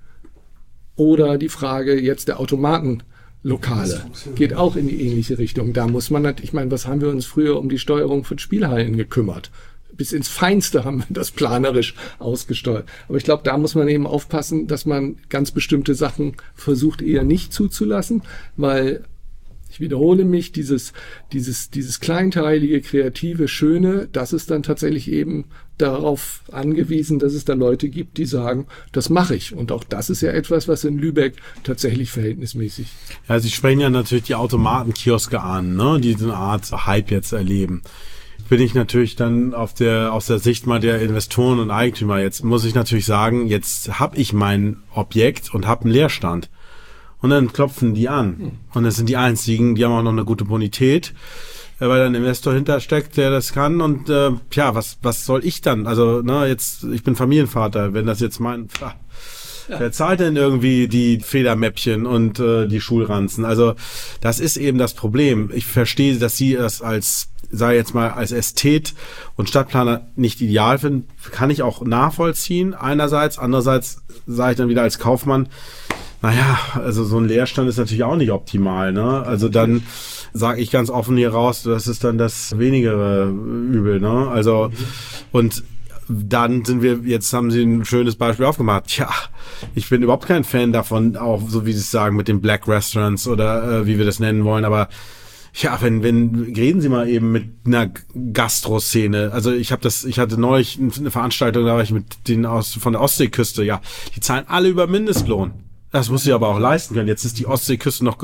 Oder die Frage jetzt der Automaten, Lokale. Geht auch in die ähnliche Richtung. Da muss man natürlich, ich meine, was haben wir uns früher um die Steuerung von Spielhallen gekümmert? Bis ins Feinste haben wir das planerisch ausgesteuert. Aber ich glaube, da muss man eben aufpassen, dass man ganz bestimmte Sachen versucht eher nicht zuzulassen, weil, ich wiederhole mich, dieses, dieses, dieses kleinteilige, kreative, schöne, das ist dann tatsächlich eben darauf angewiesen, dass es da Leute gibt, die sagen, das mache ich. Und auch das ist ja etwas, was in Lübeck tatsächlich verhältnismäßig.
Ja, Sie sprechen ja natürlich die Automatenkioske an, ne, die so eine Art Hype jetzt erleben. Bin ich natürlich dann auf der, aus der Sicht mal der Investoren und Eigentümer. Jetzt muss ich natürlich sagen, jetzt habe ich mein Objekt und habe einen Leerstand. Und dann klopfen die an. Und das sind die einzigen, die haben auch noch eine gute Bonität, weil da ein Investor hintersteckt, der das kann. Und äh, ja, was was soll ich dann? Also, ne, jetzt, ich bin Familienvater, wenn das jetzt mein, Ja. Wer zahlt denn irgendwie die Federmäppchen und äh, die Schulranzen? Also das ist eben das Problem. Ich verstehe, dass Sie das als, sei jetzt mal, als Ästhet und Stadtplaner nicht ideal finden. Kann ich auch nachvollziehen einerseits. Andererseits sage ich dann wieder als Kaufmann, naja, also so ein Leerstand ist natürlich auch nicht optimal, ne? Also dann sage ich ganz offen hier raus, das ist dann das wenigere Übel, ne? Also, und dann sind wir, jetzt haben Sie ein schönes Beispiel aufgemacht. Tja, ich bin überhaupt kein Fan davon, auch so wie Sie es sagen, mit den Black Restaurants oder äh, wie wir das nennen wollen, aber ja, wenn, wenn, reden Sie mal eben mit einer Gastroszene. Also ich habe das, ich hatte neulich eine Veranstaltung, da war ich mit denen aus, von der Ostseeküste, ja, die zahlen alle über Mindestlohn. Das muss sie aber auch leisten können. Jetzt ist die Ostseeküste noch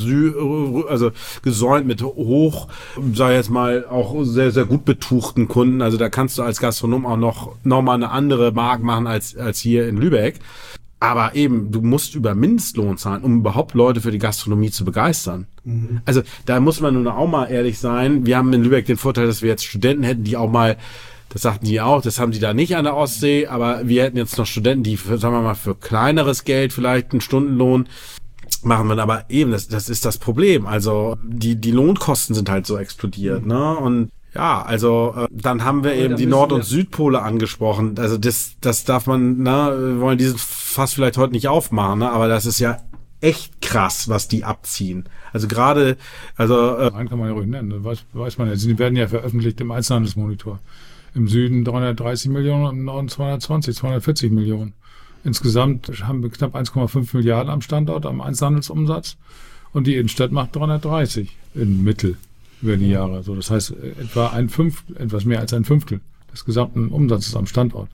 gesü- also gesäumt mit hoch, sag ich jetzt mal, auch sehr, sehr gut betuchten Kunden. Also da kannst du als Gastronom auch noch, noch mal eine andere Mark machen als, als hier in Lübeck. Aber eben, du musst über Mindestlohn zahlen, um überhaupt Leute für die Gastronomie zu begeistern. Mhm. Also da muss man nun auch mal ehrlich sein. Wir haben in Lübeck den Vorteil, dass wir jetzt Studenten hätten, die auch mal, das sagten die auch, das haben die da nicht an der Ostsee, aber wir hätten jetzt noch Studenten, die, für, sagen wir mal, für kleineres Geld vielleicht einen Stundenlohn machen wir, aber eben, das, das ist das Problem. Also die, die Lohnkosten sind halt so explodiert, mhm. ne? Und ja, also äh, dann haben wir aber eben die Nord- und Südpole angesprochen. Also das, das darf man, ne, wir wollen dieses Fass vielleicht heute nicht aufmachen, ne? Aber das ist ja echt krass, was die abziehen. Also gerade, also äh,
einen kann man ja ruhig nennen, weiß, weiß man ja. Sie werden ja veröffentlicht im Einzelhandelsmonitor. Im Süden dreihundertdreißig Millionen, im Norden zweihundertzwanzig, zweihundertvierzig Millionen. Insgesamt haben wir knapp eins Komma fünf Milliarden am Standort, am Einzelhandelsumsatz. Und die Innenstadt macht dreihundertdreißig im Mittel über die Jahre. So, das heißt, etwa ein Fünftel, etwas mehr als ein Fünftel des gesamten Umsatzes am Standort.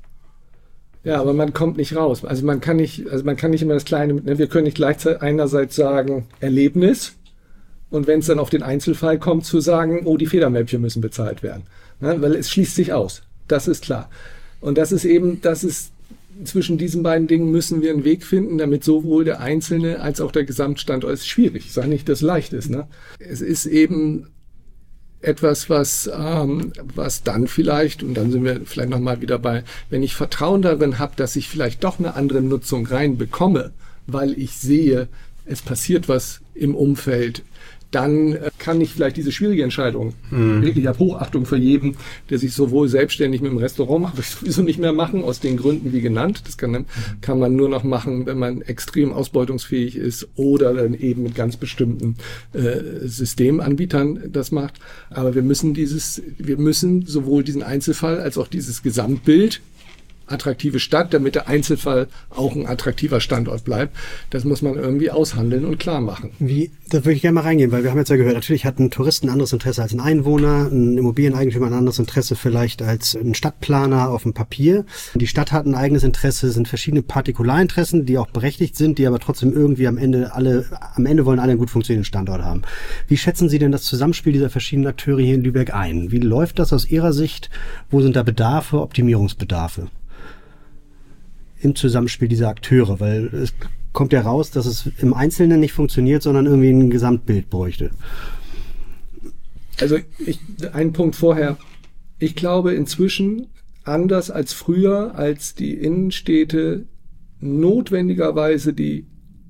Ja, aber man kommt nicht raus. Also man kann nicht, also man kann nicht immer das Kleine mitnehmen. Wir können nicht gleichzeitig einerseits sagen Erlebnis und wenn es dann auf den Einzelfall kommt, zu sagen, oh, die Federmäppchen müssen bezahlt werden. Ja, weil es schließt sich aus. Das ist klar. Und das ist eben, das ist, zwischen diesen beiden Dingen müssen wir einen Weg finden, damit sowohl der Einzelne als auch der Gesamtstandort, ist schwierig. Ich sage nicht, dass es leicht ist. Ne? Es ist eben etwas, was, ähm, was dann vielleicht, und dann sind wir vielleicht nochmal wieder bei, wenn ich Vertrauen darin habe, dass ich vielleicht doch eine andere Nutzung reinbekomme, weil ich sehe, es passiert was im Umfeld, dann kann ich vielleicht diese schwierige Entscheidung, mhm. wirklich, ich habe Hochachtung für jeden, der sich sowohl selbstständig mit dem Restaurant macht, will ich sowieso nicht mehr machen, aus den Gründen wie genannt. Das kann, kann man nur noch machen, wenn man extrem ausbeutungsfähig ist oder dann eben mit ganz bestimmten äh, Systemanbietern das macht. Aber wir müssen dieses, wir müssen sowohl diesen Einzelfall als auch dieses Gesamtbild, attraktive Stadt, damit der Einzelfall auch ein attraktiver Standort bleibt. Das muss man irgendwie aushandeln und klar machen.
Wie, da würde ich gerne mal reingehen, weil wir haben jetzt ja gehört, natürlich hat ein Tourist ein anderes Interesse als ein Einwohner, ein Immobilieneigentümer ein anderes Interesse vielleicht als ein Stadtplaner auf dem Papier. Die Stadt hat ein eigenes Interesse, sind verschiedene Partikularinteressen, die auch berechtigt sind, die aber trotzdem irgendwie am Ende alle, am Ende wollen alle einen gut funktionierenden Standort haben. Wie schätzen Sie denn das Zusammenspiel dieser verschiedenen Akteure hier in Lübeck ein? Wie läuft das aus Ihrer Sicht? Wo sind da Bedarfe, Optimierungsbedarfe im Zusammenspiel dieser Akteure? Weil es kommt ja raus, dass es im Einzelnen nicht funktioniert, sondern irgendwie ein Gesamtbild bräuchte.
Also ich, einen Punkt vorher. Ich glaube inzwischen, anders als früher, als die Innenstädte notwendigerweise die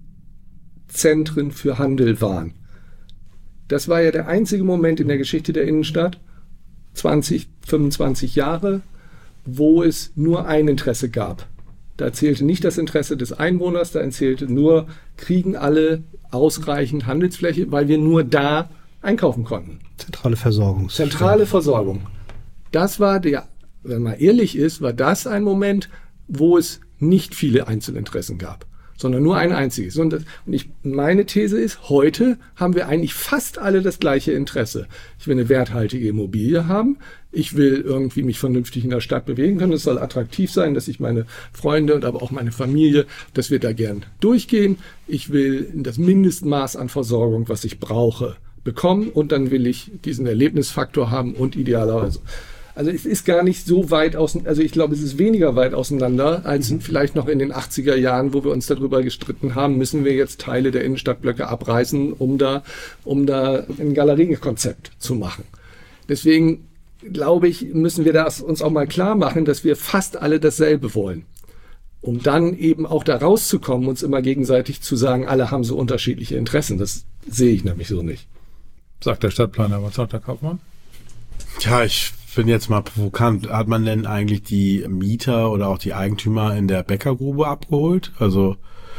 Zentren für Handel waren. Das war ja der einzige Moment in der Geschichte der Innenstadt, zwanzig, fünfundzwanzig Jahre, wo es nur ein Interesse gab. Da zählte nicht das Interesse des Einwohners, da zählte nur, kriegen alle ausreichend Handelsfläche, weil wir nur da einkaufen konnten.
Zentrale Versorgung.
Zentrale Versorgung. Das war der, wenn man ehrlich ist, war das ein Moment, wo es nicht viele Einzelinteressen gab, sondern nur ein einziges. Und, das, und ich, meine These ist, heute haben wir eigentlich fast alle das gleiche Interesse. Ich will eine werthaltige Immobilie haben. Ich will irgendwie mich vernünftig in der Stadt bewegen können. Es soll attraktiv sein, dass ich meine Freunde und aber auch meine Familie, dass wir da gern durchgehen. Ich will das Mindestmaß an Versorgung, was ich brauche, bekommen. Und dann will ich diesen Erlebnisfaktor haben und idealerweise. Also es ist gar nicht so weit auseinander, also ich glaube, es ist weniger weit auseinander als mhm. vielleicht noch in den achtziger Jahren, wo wir uns darüber gestritten haben, müssen wir jetzt Teile der Innenstadtblöcke abreißen, um da, um da ein Galeriekonzept zu machen. Deswegen glaube ich, müssen wir das uns auch mal klar machen, dass wir fast alle dasselbe wollen. Um dann eben auch da rauszukommen, uns immer gegenseitig zu sagen, alle haben so unterschiedliche Interessen. Das sehe ich nämlich so nicht.
Sagt der Stadtplaner, was sagt der Kaufmann?
Tja, ich bin jetzt mal provokant. Hat man denn eigentlich die Mieter oder auch die Eigentümer in der Bäckergrube abgeholt? Also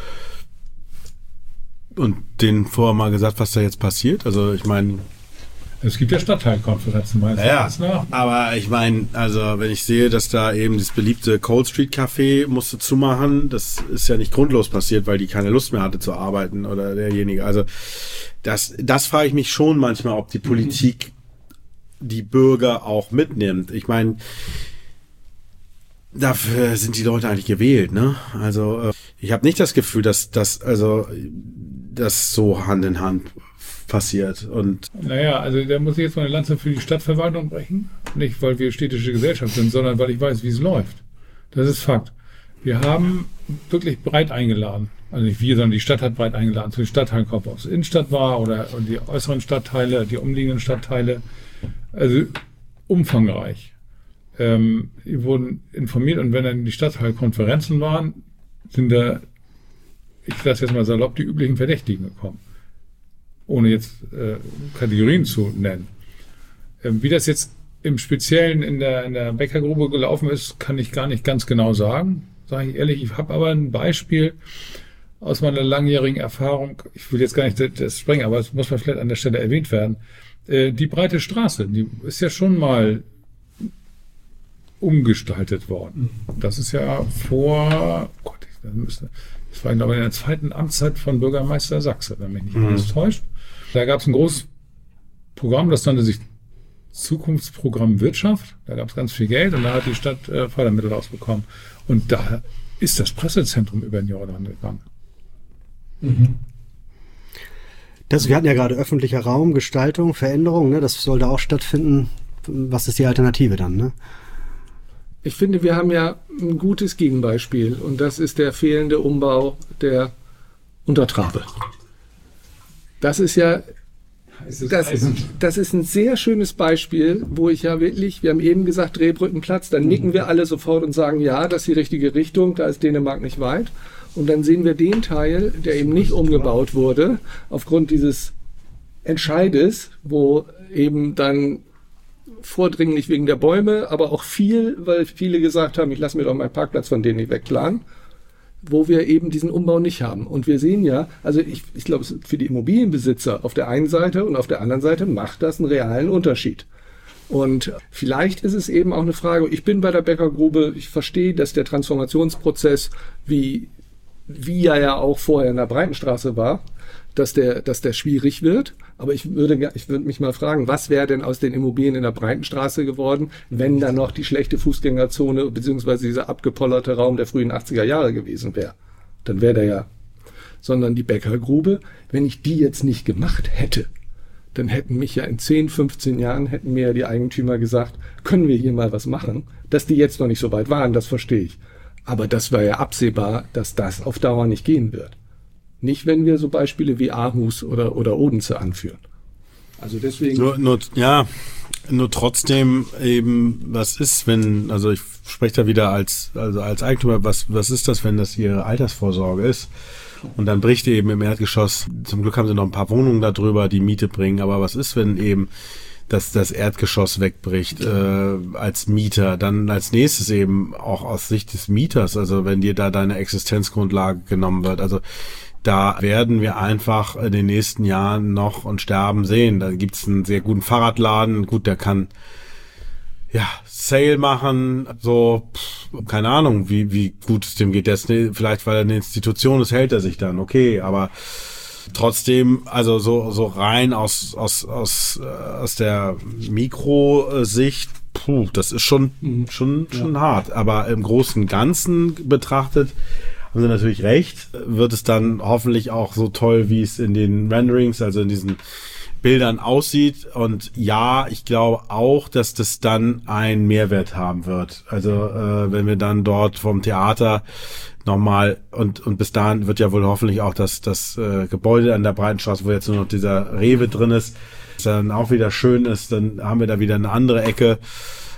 und denen vorher mal gesagt, was da jetzt passiert? Also ich meine...
Es gibt ja Stadtteilkonferenzen meistens.
Ja, ja, aber ich meine, also wenn ich sehe, dass da eben das beliebte Cold Street Café musste zumachen, das ist ja nicht grundlos passiert, weil die keine Lust mehr hatte zu arbeiten oder derjenige. Also das, das frage ich mich schon manchmal, ob die Politik die Bürger auch mitnimmt. Ich meine, dafür sind die Leute eigentlich gewählt, ne? Also ich habe nicht das Gefühl, dass das also das so Hand in Hand passiert. Und
naja, also da muss ich jetzt mal eine Lanze für die Stadtverwaltung brechen. Nicht, weil wir städtische Gesellschaft sind, sondern weil ich weiß, wie es läuft. Das ist Fakt. Wir haben wirklich breit eingeladen. Also nicht wir, sondern die Stadt hat breit eingeladen. Zu den Stadtteilkopf, ob es Innenstadt war oder die äußeren Stadtteile, die umliegenden Stadtteile. Also umfangreich. Ähm, die wurden informiert und wenn dann die Stadtteilkonferenzen waren, sind da, ich lasse jetzt mal salopp, die üblichen Verdächtigen gekommen. Ohne jetzt äh, Kategorien zu nennen. Ähm, wie das jetzt im Speziellen in der, in der Bäckergrube gelaufen ist, kann ich gar nicht ganz genau sagen, sage ich ehrlich. Ich habe aber ein Beispiel aus meiner langjährigen Erfahrung, ich will jetzt gar nicht das, das sprengen, aber es muss man vielleicht an der Stelle erwähnt werden. Äh, die breite Straße, die ist ja schon mal umgestaltet worden. Das ist ja vor, oh Gott, das müsste, das war, glaube ich, in der zweiten Amtszeit von Bürgermeister Sachse, wenn mich nicht
Mhm.
alles täuscht. Da gab es ein großes Programm, das nannte sich Zukunftsprogramm Wirtschaft. Da gab es ganz viel Geld und da hat die Stadt äh, Fördermittel rausbekommen. Und da ist das Pressezentrum über den Jordan gegangen.
Mhm. Das, wir hatten ja gerade öffentlicher Raum, Gestaltung, Veränderung, ne? Das soll da auch stattfinden. Was ist die Alternative dann, ne?
Ich finde, wir haben ja ein gutes Gegenbeispiel und das ist der fehlende Umbau der Untertrabe. Das ist ja, das ist, das ist ein sehr schönes Beispiel, wo ich ja wirklich, wir haben eben gesagt, Drehbrückenplatz, dann nicken wir alle sofort und sagen, ja, das ist die richtige Richtung, da ist Dänemark nicht weit. Und dann sehen wir den Teil, der eben nicht umgebaut wurde, aufgrund dieses Entscheides, wo eben dann vordringlich wegen der Bäume, aber auch viel, weil viele gesagt haben, ich lasse mir doch meinen Parkplatz von denen nicht wegplanen, wo wir eben diesen Umbau nicht haben. Und wir sehen ja, also ich, ich glaube, für die Immobilienbesitzer auf der einen Seite und auf der anderen Seite macht das einen realen Unterschied. Und vielleicht ist es eben auch eine Frage, ich bin bei der Bäckergrube, ich verstehe, dass der Transformationsprozess, wie, wie er ja auch vorher in der Breitenstraße war, dass der, dass der schwierig wird. Aber ich würde, ich würde mich mal fragen, was wäre denn aus den Immobilien in der Breitenstraße geworden, wenn da noch die schlechte Fußgängerzone beziehungsweise dieser abgepollerte Raum der frühen achtziger Jahre gewesen wäre? Dann wäre der ja, sondern die Bäckergrube, wenn ich die jetzt nicht gemacht hätte, dann hätten mich ja in zehn, fünfzehn Jahren hätten mir ja die Eigentümer gesagt, können wir hier mal was machen? Dass die jetzt noch nicht so weit waren, das verstehe ich. Aber das war ja absehbar, dass das auf Dauer nicht gehen wird. Nicht, wenn wir so Beispiele wie Aarhus oder, oder Odense anführen. Also deswegen.
Nur, nur, ja, nur trotzdem eben, was ist, wenn, also ich spreche da wieder als, also als Eigentümer, was, was ist das, wenn das ihre Altersvorsorge ist? Und dann bricht eben im Erdgeschoss, zum Glück haben sie noch ein paar Wohnungen da drüber, die Miete bringen, aber was ist, wenn eben dass das Erdgeschoss wegbricht äh, als Mieter, dann als nächstes eben auch aus Sicht des Mieters, also wenn dir da deine Existenzgrundlage genommen wird, also da werden wir einfach in den nächsten Jahren noch und sterben sehen. Da gibt's einen sehr guten Fahrradladen, gut, der kann ja Sale machen, so pff, keine Ahnung, wie wie gut es dem geht. Der ist ne, vielleicht, weil er eine Institution ist, hält er sich dann, okay, aber trotzdem, also so so rein aus aus aus äh, aus der Mikrosicht, puh, das ist schon schon schon ja. hart. Aber im Großen und Ganzen betrachtet haben Sie natürlich recht. Wird es dann hoffentlich auch so toll, wie es in den Renderings, also in diesen Bildern aussieht. Und ja, ich glaube auch, dass das dann einen Mehrwert haben wird. Also äh, wenn wir dann dort vom Theater nochmal und und bis dahin wird ja wohl hoffentlich auch das das äh, Gebäude an der Breitenstraße, wo jetzt nur noch dieser Rewe drin ist, dann auch wieder schön ist, dann haben wir da wieder eine andere Ecke.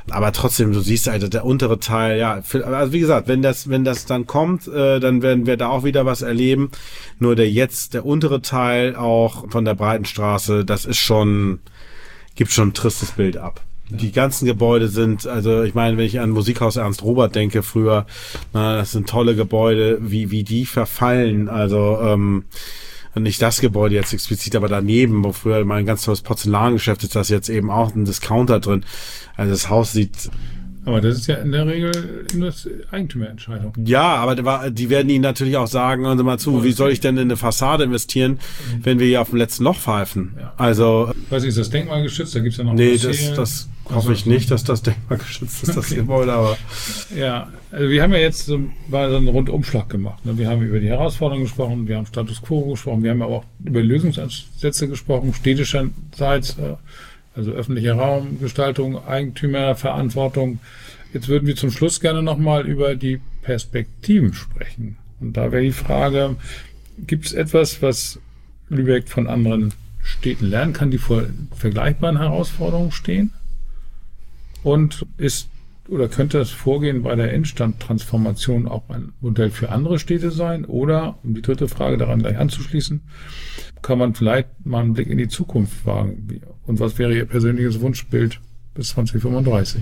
Aber trotzdem, du siehst also der untere Teil, ja, also wie gesagt, wenn das, wenn das dann kommt, äh, dann werden wir da auch wieder was erleben. Nur der jetzt, der untere Teil auch von der Breitenstraße, das ist schon, gibt schon ein tristes Bild ab. Ja. Die ganzen Gebäude sind, also ich meine, wenn ich an Musikhaus Ernst Robert denke früher, na, das sind tolle Gebäude, wie, wie die verfallen, also, ähm, nicht das Gebäude jetzt explizit, aber daneben, wo früher mal ein ganz tolles Porzellangeschäft ist, das jetzt eben auch ein Discounter drin. Also das Haus sieht...
Aber das ist ja in der Regel eine Eigentümerentscheidung.
Ja, aber die werden Ihnen natürlich auch sagen, hören Sie mal zu, wie soll ich denn in eine Fassade investieren, wenn wir hier auf dem letzten Loch pfeifen? Ja. Also...
Weiß ich, ist das denkmalgeschützt? Da gibt's ja noch...
Nee, das, das hoffe also, ich nicht, dass das denkmalgeschützt ist, das okay. Gebäude, aber...
Ja, also wir haben ja jetzt so, mal so einen Rundumschlag gemacht. Wir haben über die Herausforderungen gesprochen, wir haben Status Quo gesprochen, wir haben aber auch über Lösungsansätze gesprochen, städtischerseits, also öffentlicher Raum, Gestaltung, Eigentümerverantwortung. Jetzt würden wir zum Schluss gerne nochmal über die Perspektiven sprechen. Und da wäre die Frage, gibt es etwas, was Lübeck von anderen Städten lernen kann, die vor vergleichbaren Herausforderungen stehen? Und ist oder könnte das Vorgehen bei der Innenstadttransformation auch ein Modell für andere Städte sein? Oder, um die dritte Frage daran gleich anzuschließen, kann man vielleicht mal einen Blick in die Zukunft wagen? Und was wäre Ihr persönliches Wunschbild bis zwanzig fünfunddreißig?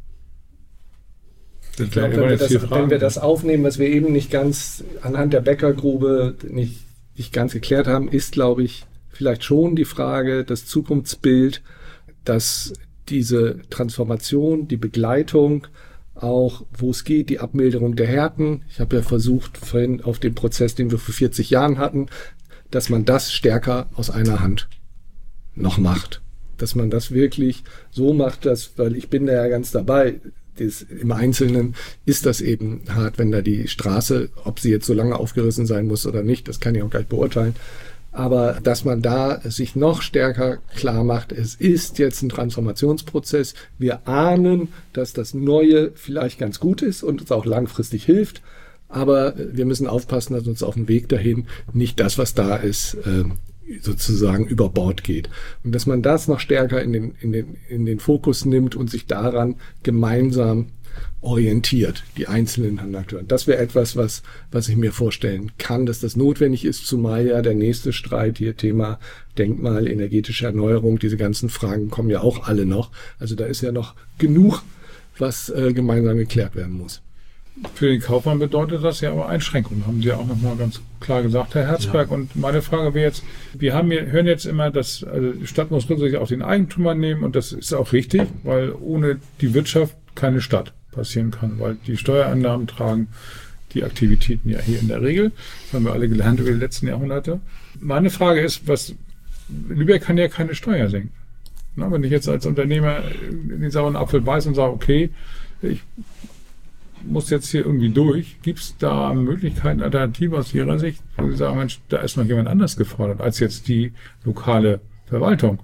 Ich glaube, wenn wir, das, wenn wir das aufnehmen, was wir eben nicht ganz anhand der Bäckergrube nicht, nicht ganz geklärt haben, ist, glaube ich, vielleicht schon die Frage, das Zukunftsbild, dass diese Transformation, die Begleitung, auch wo es geht, die Abmilderung der Härten. Ich habe ja versucht, vorhin auf den Prozess, den wir vor vierzig Jahren hatten, dass man das stärker aus einer Hand noch macht. Dass man das wirklich so macht, dass, weil ich bin da ja ganz dabei, das, im Einzelnen ist das eben hart, wenn da die Straße, ob sie jetzt so lange aufgerissen sein muss oder nicht, das kann ich auch gleich beurteilen. Aber dass man da sich noch stärker klar macht, es ist jetzt ein Transformationsprozess. Wir ahnen, dass das Neue vielleicht ganz gut ist und uns auch langfristig hilft. Aber wir müssen aufpassen, dass uns auf dem Weg dahin nicht das, was da ist, sozusagen über Bord geht. Und dass man das noch stärker in den, in den, in den Fokus nimmt und sich daran gemeinsam orientiert, die einzelnen Handakteure. Das wäre etwas, was, was ich mir vorstellen kann, dass das notwendig ist, zumal ja der nächste Streit hier, Thema Denkmal, energetische Erneuerung, diese ganzen Fragen kommen ja auch alle noch. Also da ist ja noch genug, was äh, gemeinsam geklärt werden muss.
Für den Kaufmann bedeutet das ja aber Einschränkungen, haben Sie ja auch nochmal ganz klar gesagt, Herr Herzberg. Ja. Und meine Frage wäre jetzt, wir haben hier, hören jetzt immer, dass also die Stadt muss Rücksicht auf den Eigentümer nehmen und das ist auch richtig, weil ohne die Wirtschaft keine Stadt passieren kann, weil die Steuereinnahmen tragen die Aktivitäten ja hier in der Regel. Das haben wir alle gelernt über die letzten Jahrhunderte. Meine Frage ist, was Lübeck kann ja keine Steuer senken. Na, wenn ich jetzt als Unternehmer in den sauren Apfel beiße und sage, okay, ich muss jetzt hier irgendwie durch, gibt es da Möglichkeiten, Alternativen aus Ihrer Sicht, wo Sie sagen, Mensch, da ist noch jemand anders gefordert als jetzt die lokale Verwaltung,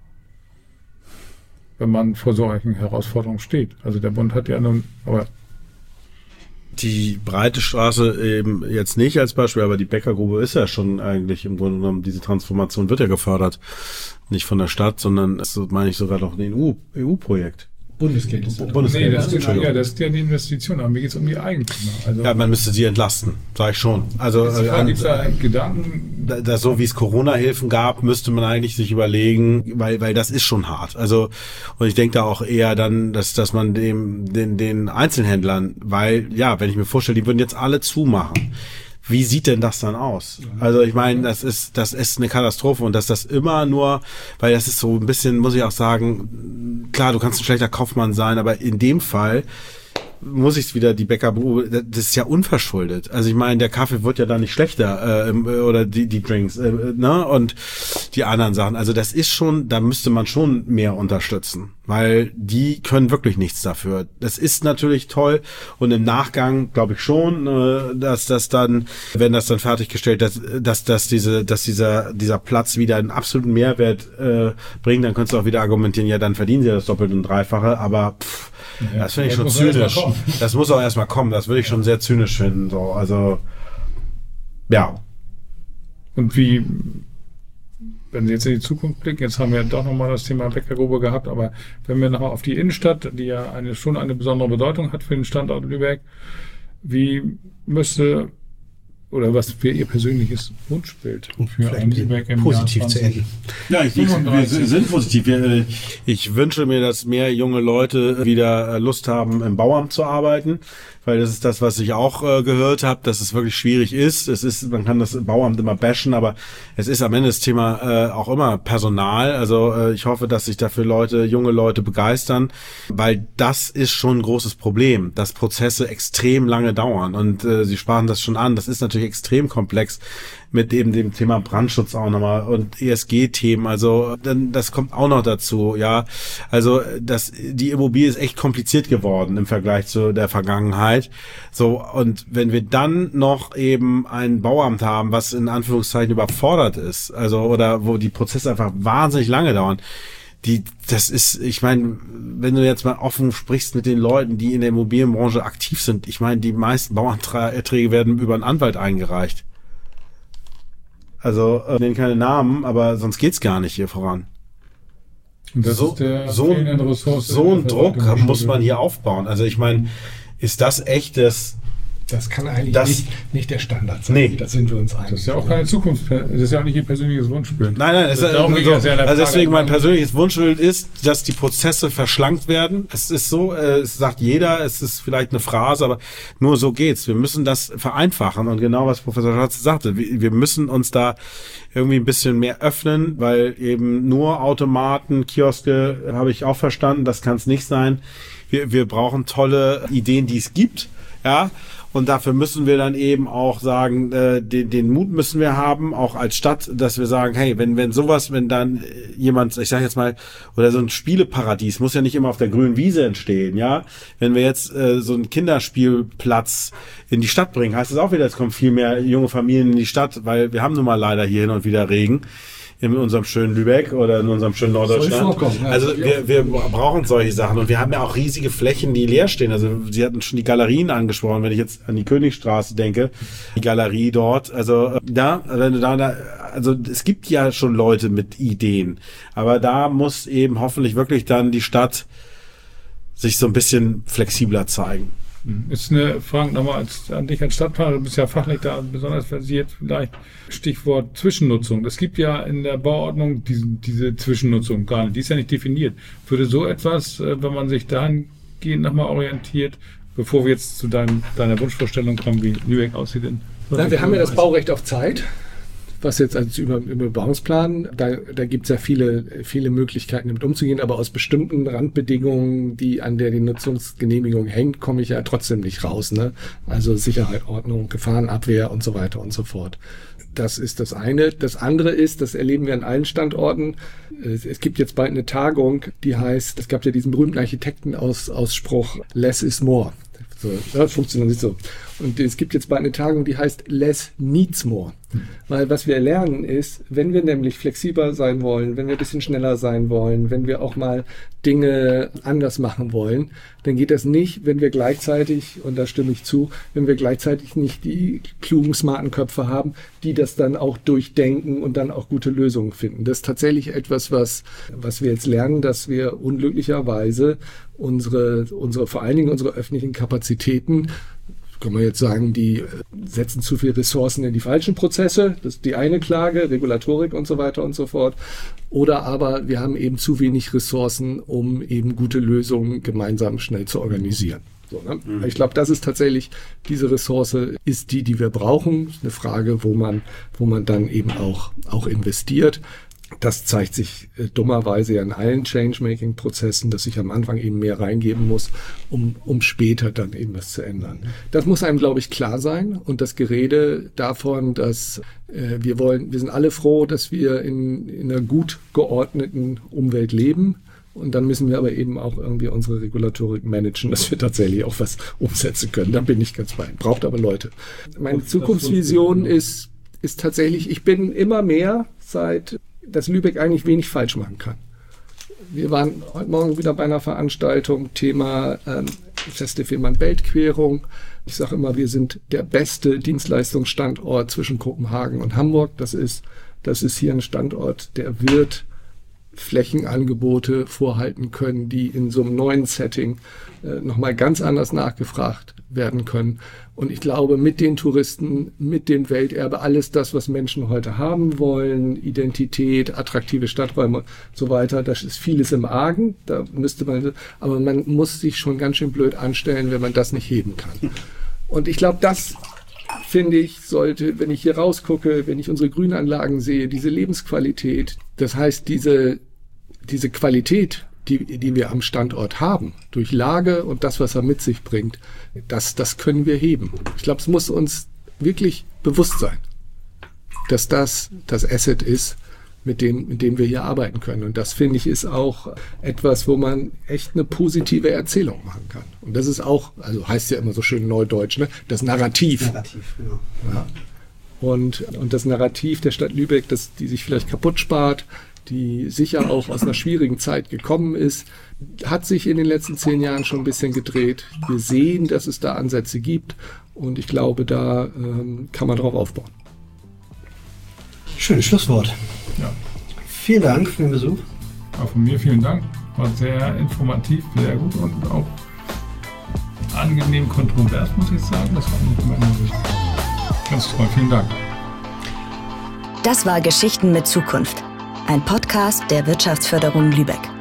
wenn man vor solchen Herausforderungen steht. Also der Bund hat ja nun, aber
die breite Straße eben jetzt nicht als Beispiel, aber die Bäckergrube ist ja schon eigentlich im Grunde genommen, diese Transformation wird ja gefördert. Nicht von der Stadt, sondern es ist, meine ich, sogar noch ein E U-Projekt.
Bundesgeld ist das.
Bundesgeld. Nee, das ist, ja, das ist ja die Investition, aber mir geht es um die Eigentümer. Also
ja, man müsste sie entlasten, sage ich schon. Also
äh, gibt es da Gedanken?
Da, da, so wie es Corona-Hilfen gab, müsste man eigentlich sich überlegen, weil weil das ist schon hart. Also und ich denke da auch eher dann, dass dass man dem den den Einzelhändlern, weil ja, wenn ich mir vorstelle, die würden jetzt alle zumachen. Wie sieht denn das dann aus? Also ich meine, das ist das ist eine Katastrophe und dass das immer nur, weil das ist so ein bisschen, muss ich auch sagen, klar, du kannst ein schlechter Kaufmann sein, aber in dem Fall muss ich wieder die Bäckergrube, das ist ja unverschuldet. Also ich meine, der Kaffee wird ja da nicht schlechter äh, oder die die Drinks, äh, ne und die anderen Sachen. Also das ist schon, da müsste man schon mehr unterstützen, weil die können wirklich nichts dafür. Das ist natürlich toll und im Nachgang glaube ich schon, äh, dass das dann, wenn das dann fertiggestellt, dass dass dass diese, dass dieser dieser Platz wieder einen absoluten Mehrwert äh, bringt, dann könntest du auch wieder argumentieren, ja, dann verdienen sie das Doppelte und Dreifache, aber pff, ja, das finde ich schon zynisch. Das muss auch erstmal kommen. Das würde ich schon sehr zynisch finden. So, also, ja.
Und wie wenn Sie jetzt in die Zukunft blicken, jetzt haben wir doch nochmal das Thema Bäckergrube gehabt, aber wenn wir nochmal auf die Innenstadt, die ja eine, schon eine besondere Bedeutung hat für den Standort Lübeck, wie müsste oder was wäre Ihr persönliches Wunschbild für ein Lübeck im
positiv
Jahr
zu enden?
Ja, ich, ich, wir sind positiv. Wir, ich wünsche mir, dass mehr junge Leute wieder Lust haben, im Bauamt zu arbeiten, weil das ist das, was ich auch äh, gehört habe, dass es wirklich schwierig ist. Es ist, man kann das Bauamt immer bashen, aber es ist am Ende das Thema äh, auch immer Personal. Also äh, ich hoffe, dass sich dafür Leute, junge Leute begeistern, weil das ist schon ein großes Problem, dass Prozesse extrem lange dauern. Und äh, Sie sprachen das schon an. Das ist natürlich extrem komplex mit eben dem Thema Brandschutz auch nochmal und E S G-Themen. Also dann, das kommt auch noch dazu. Ja, also das, die Immobilie ist echt kompliziert geworden im Vergleich zu der Vergangenheit. So, und wenn wir dann noch eben ein Bauamt haben, was in Anführungszeichen überfordert ist, also oder wo die Prozesse einfach wahnsinnig lange dauern, die, das ist, ich meine, wenn du jetzt mal offen sprichst mit den Leuten, die in der Immobilienbranche aktiv sind, ich meine, die meisten Bauanträge werden über einen Anwalt eingereicht. Also, ich nenne keine Namen, aber sonst geht's gar nicht hier voran.
Und das
so,
ist der
so, so ein Druck muss man hier aufbauen. Also ich meine, ist das echt das...
Das kann eigentlich
das,
nicht, nicht der Standard sein.
Nee.
Da sind wir uns einig.
Das ist ja auch keine Zukunft. Das ist ja auch nicht Ihr persönliches Wunschbild.
Nein, nein, es ist
darum
also,
ging es ja in der
also
Frage.
deswegen mein persönliches Wunschbild ist, dass die Prozesse verschlankt werden. Es ist so, äh, es sagt jeder, es ist vielleicht eine Phrase, aber nur so geht's. Wir müssen das vereinfachen und genau was Professor Schatz sagte, wir, wir müssen uns da irgendwie ein bisschen mehr öffnen, weil eben nur Automaten, Kioske, habe ich auch verstanden, das kann es nicht sein. Wir, wir brauchen tolle Ideen, die es gibt, ja. Und dafür müssen wir dann eben auch sagen, äh, den, den Mut müssen wir haben, auch als Stadt, dass wir sagen, hey, wenn wenn sowas, wenn dann jemand, ich sage jetzt mal, oder so ein Spieleparadies, muss ja nicht immer auf der grünen Wiese entstehen, ja. Wenn wir jetzt äh, so einen Kinderspielplatz in die Stadt bringen, heißt es auch wieder, es kommen viel mehr junge Familien in die Stadt, weil wir haben nun mal leider hier hin und wieder Regen in unserem schönen Lübeck oder in unserem schönen Norddeutschland.
Ja,
also wir, wir brauchen solche Sachen und wir haben ja auch riesige Flächen, die leer stehen. Also Sie hatten schon die Galerien angesprochen, wenn ich jetzt an die Königstraße denke, die Galerie dort. Also da, wenn du da, da, also es gibt ja schon Leute mit Ideen, aber da muss eben hoffentlich wirklich dann die Stadt sich so ein bisschen flexibler zeigen.
Ist eine Frage nochmal als, an dich als Stadtplaner, du bist ja fachlich da besonders versiert, vielleicht Stichwort Zwischennutzung. Es gibt ja in der Bauordnung diese, diese Zwischennutzung gar nicht, die ist ja nicht definiert. Würde so etwas, wenn man sich dahingehend nochmal orientiert, bevor wir jetzt zu deinem, deiner Wunschvorstellung kommen, wie Lübeck aussieht? Denn,
Na, wir haben ja das Baurecht auf Zeit. Was jetzt als über, über Bebauungsplan, da, da gibt es ja viele, viele Möglichkeiten, damit umzugehen, aber aus bestimmten Randbedingungen, die an der die Nutzungsgenehmigung hängt, komme ich ja trotzdem nicht raus, ne? Also Sicherheit, Ordnung, Gefahrenabwehr und so weiter und so fort. Das ist das eine. Das andere ist, das erleben wir an allen Standorten. Es gibt jetzt bald eine Tagung, die heißt, es gab ja diesen berühmten Architektenausspruch, less is more. So, das funktioniert nicht so. Und es gibt jetzt bald eine Tagung, die heißt Less Needs More. Weil was wir lernen ist, wenn wir nämlich flexibler sein wollen, wenn wir ein bisschen schneller sein wollen, wenn wir auch mal Dinge anders machen wollen, dann geht das nicht, wenn wir gleichzeitig, und da stimme ich zu, wenn wir gleichzeitig nicht die klugen, smarten Köpfe haben, die das dann auch durchdenken und dann auch gute Lösungen finden. Das ist tatsächlich etwas, was, was wir jetzt lernen, dass wir unglücklicherweise unsere, unsere, vor allen Dingen unsere öffentlichen Kapazitäten, kann man jetzt sagen, die setzen zu viel Ressourcen in die falschen Prozesse. Das ist die eine Klage, Regulatorik und so weiter und so fort. Oder aber wir haben eben zu wenig Ressourcen, um eben gute Lösungen gemeinsam schnell zu organisieren. So, ne? Mhm. Ich glaube, das ist tatsächlich, diese Ressource ist die, die wir brauchen. Eine Frage, wo man, wo man dann eben auch, auch investiert. Das zeigt sich äh, dummerweise ja in allen Change-Making-Prozessen, dass ich am Anfang eben mehr reingeben muss, um, um später dann eben was zu ändern. Das muss einem, glaube ich, klar sein. Und das Gerede davon, dass äh, wir wollen, wir sind alle froh, dass wir in, in einer gut geordneten Umwelt leben. Und dann müssen wir aber eben auch irgendwie unsere Regulatorik managen, dass wir tatsächlich auch was umsetzen können. Da bin ich ganz bei. Braucht aber Leute. Meine Zukunftsvision ist, ist tatsächlich, ich bin immer mehr seit dass Lübeck eigentlich wenig falsch machen kann. Wir waren heute Morgen wieder bei einer Veranstaltung, Thema ähm, Feste Fehmarn-Belt-Querung. Ich sage immer, wir sind der beste Dienstleistungsstandort zwischen Kopenhagen und Hamburg. Das ist das ist hier ein Standort, der wird Flächenangebote vorhalten können, die in so einem neuen Setting äh, nochmal ganz anders nachgefragt werden können. Und ich glaube, mit den Touristen, mit dem Welterbe, alles das, was Menschen heute haben wollen, Identität, attraktive Stadträume und so weiter, das ist vieles im Argen. Da müsste man, aber man muss sich schon ganz schön blöd anstellen, wenn man das nicht heben kann. Und ich glaube, das finde ich, sollte, wenn ich hier rausgucke, wenn ich unsere Grünanlagen sehe, diese Lebensqualität, das heißt, diese, diese Qualität, die, die wir am Standort haben, durch Lage und das, was er mit sich bringt, das, das können wir heben. Ich glaube, es muss uns wirklich bewusst sein, dass das das Asset ist, mit dem, mit dem wir hier arbeiten können. Und das, finde ich, ist auch etwas, wo man echt eine positive Erzählung machen kann. Und das ist auch, also heißt ja immer so schön neudeutsch, ne? Das Narrativ.
Narrativ, genau.
Ja. Und, und das Narrativ der Stadt Lübeck, das, die sich vielleicht kaputt spart, die sicher auch aus einer schwierigen Zeit gekommen ist, hat sich in den letzten zehn Jahren schon ein bisschen gedreht. Wir sehen, dass es da Ansätze gibt und ich glaube, da ähm, kann man drauf aufbauen.
Schönes Schlusswort.
Ja.
Vielen Dank für den Besuch.
Auch von mir vielen Dank. War sehr informativ, sehr gut und auch angenehm kontrovers, muss ich sagen. Das war nicht immer ganz toll. Vielen Dank.
Das war Geschichten mit Zukunft. Ein Podcast der Wirtschaftsförderung Lübeck.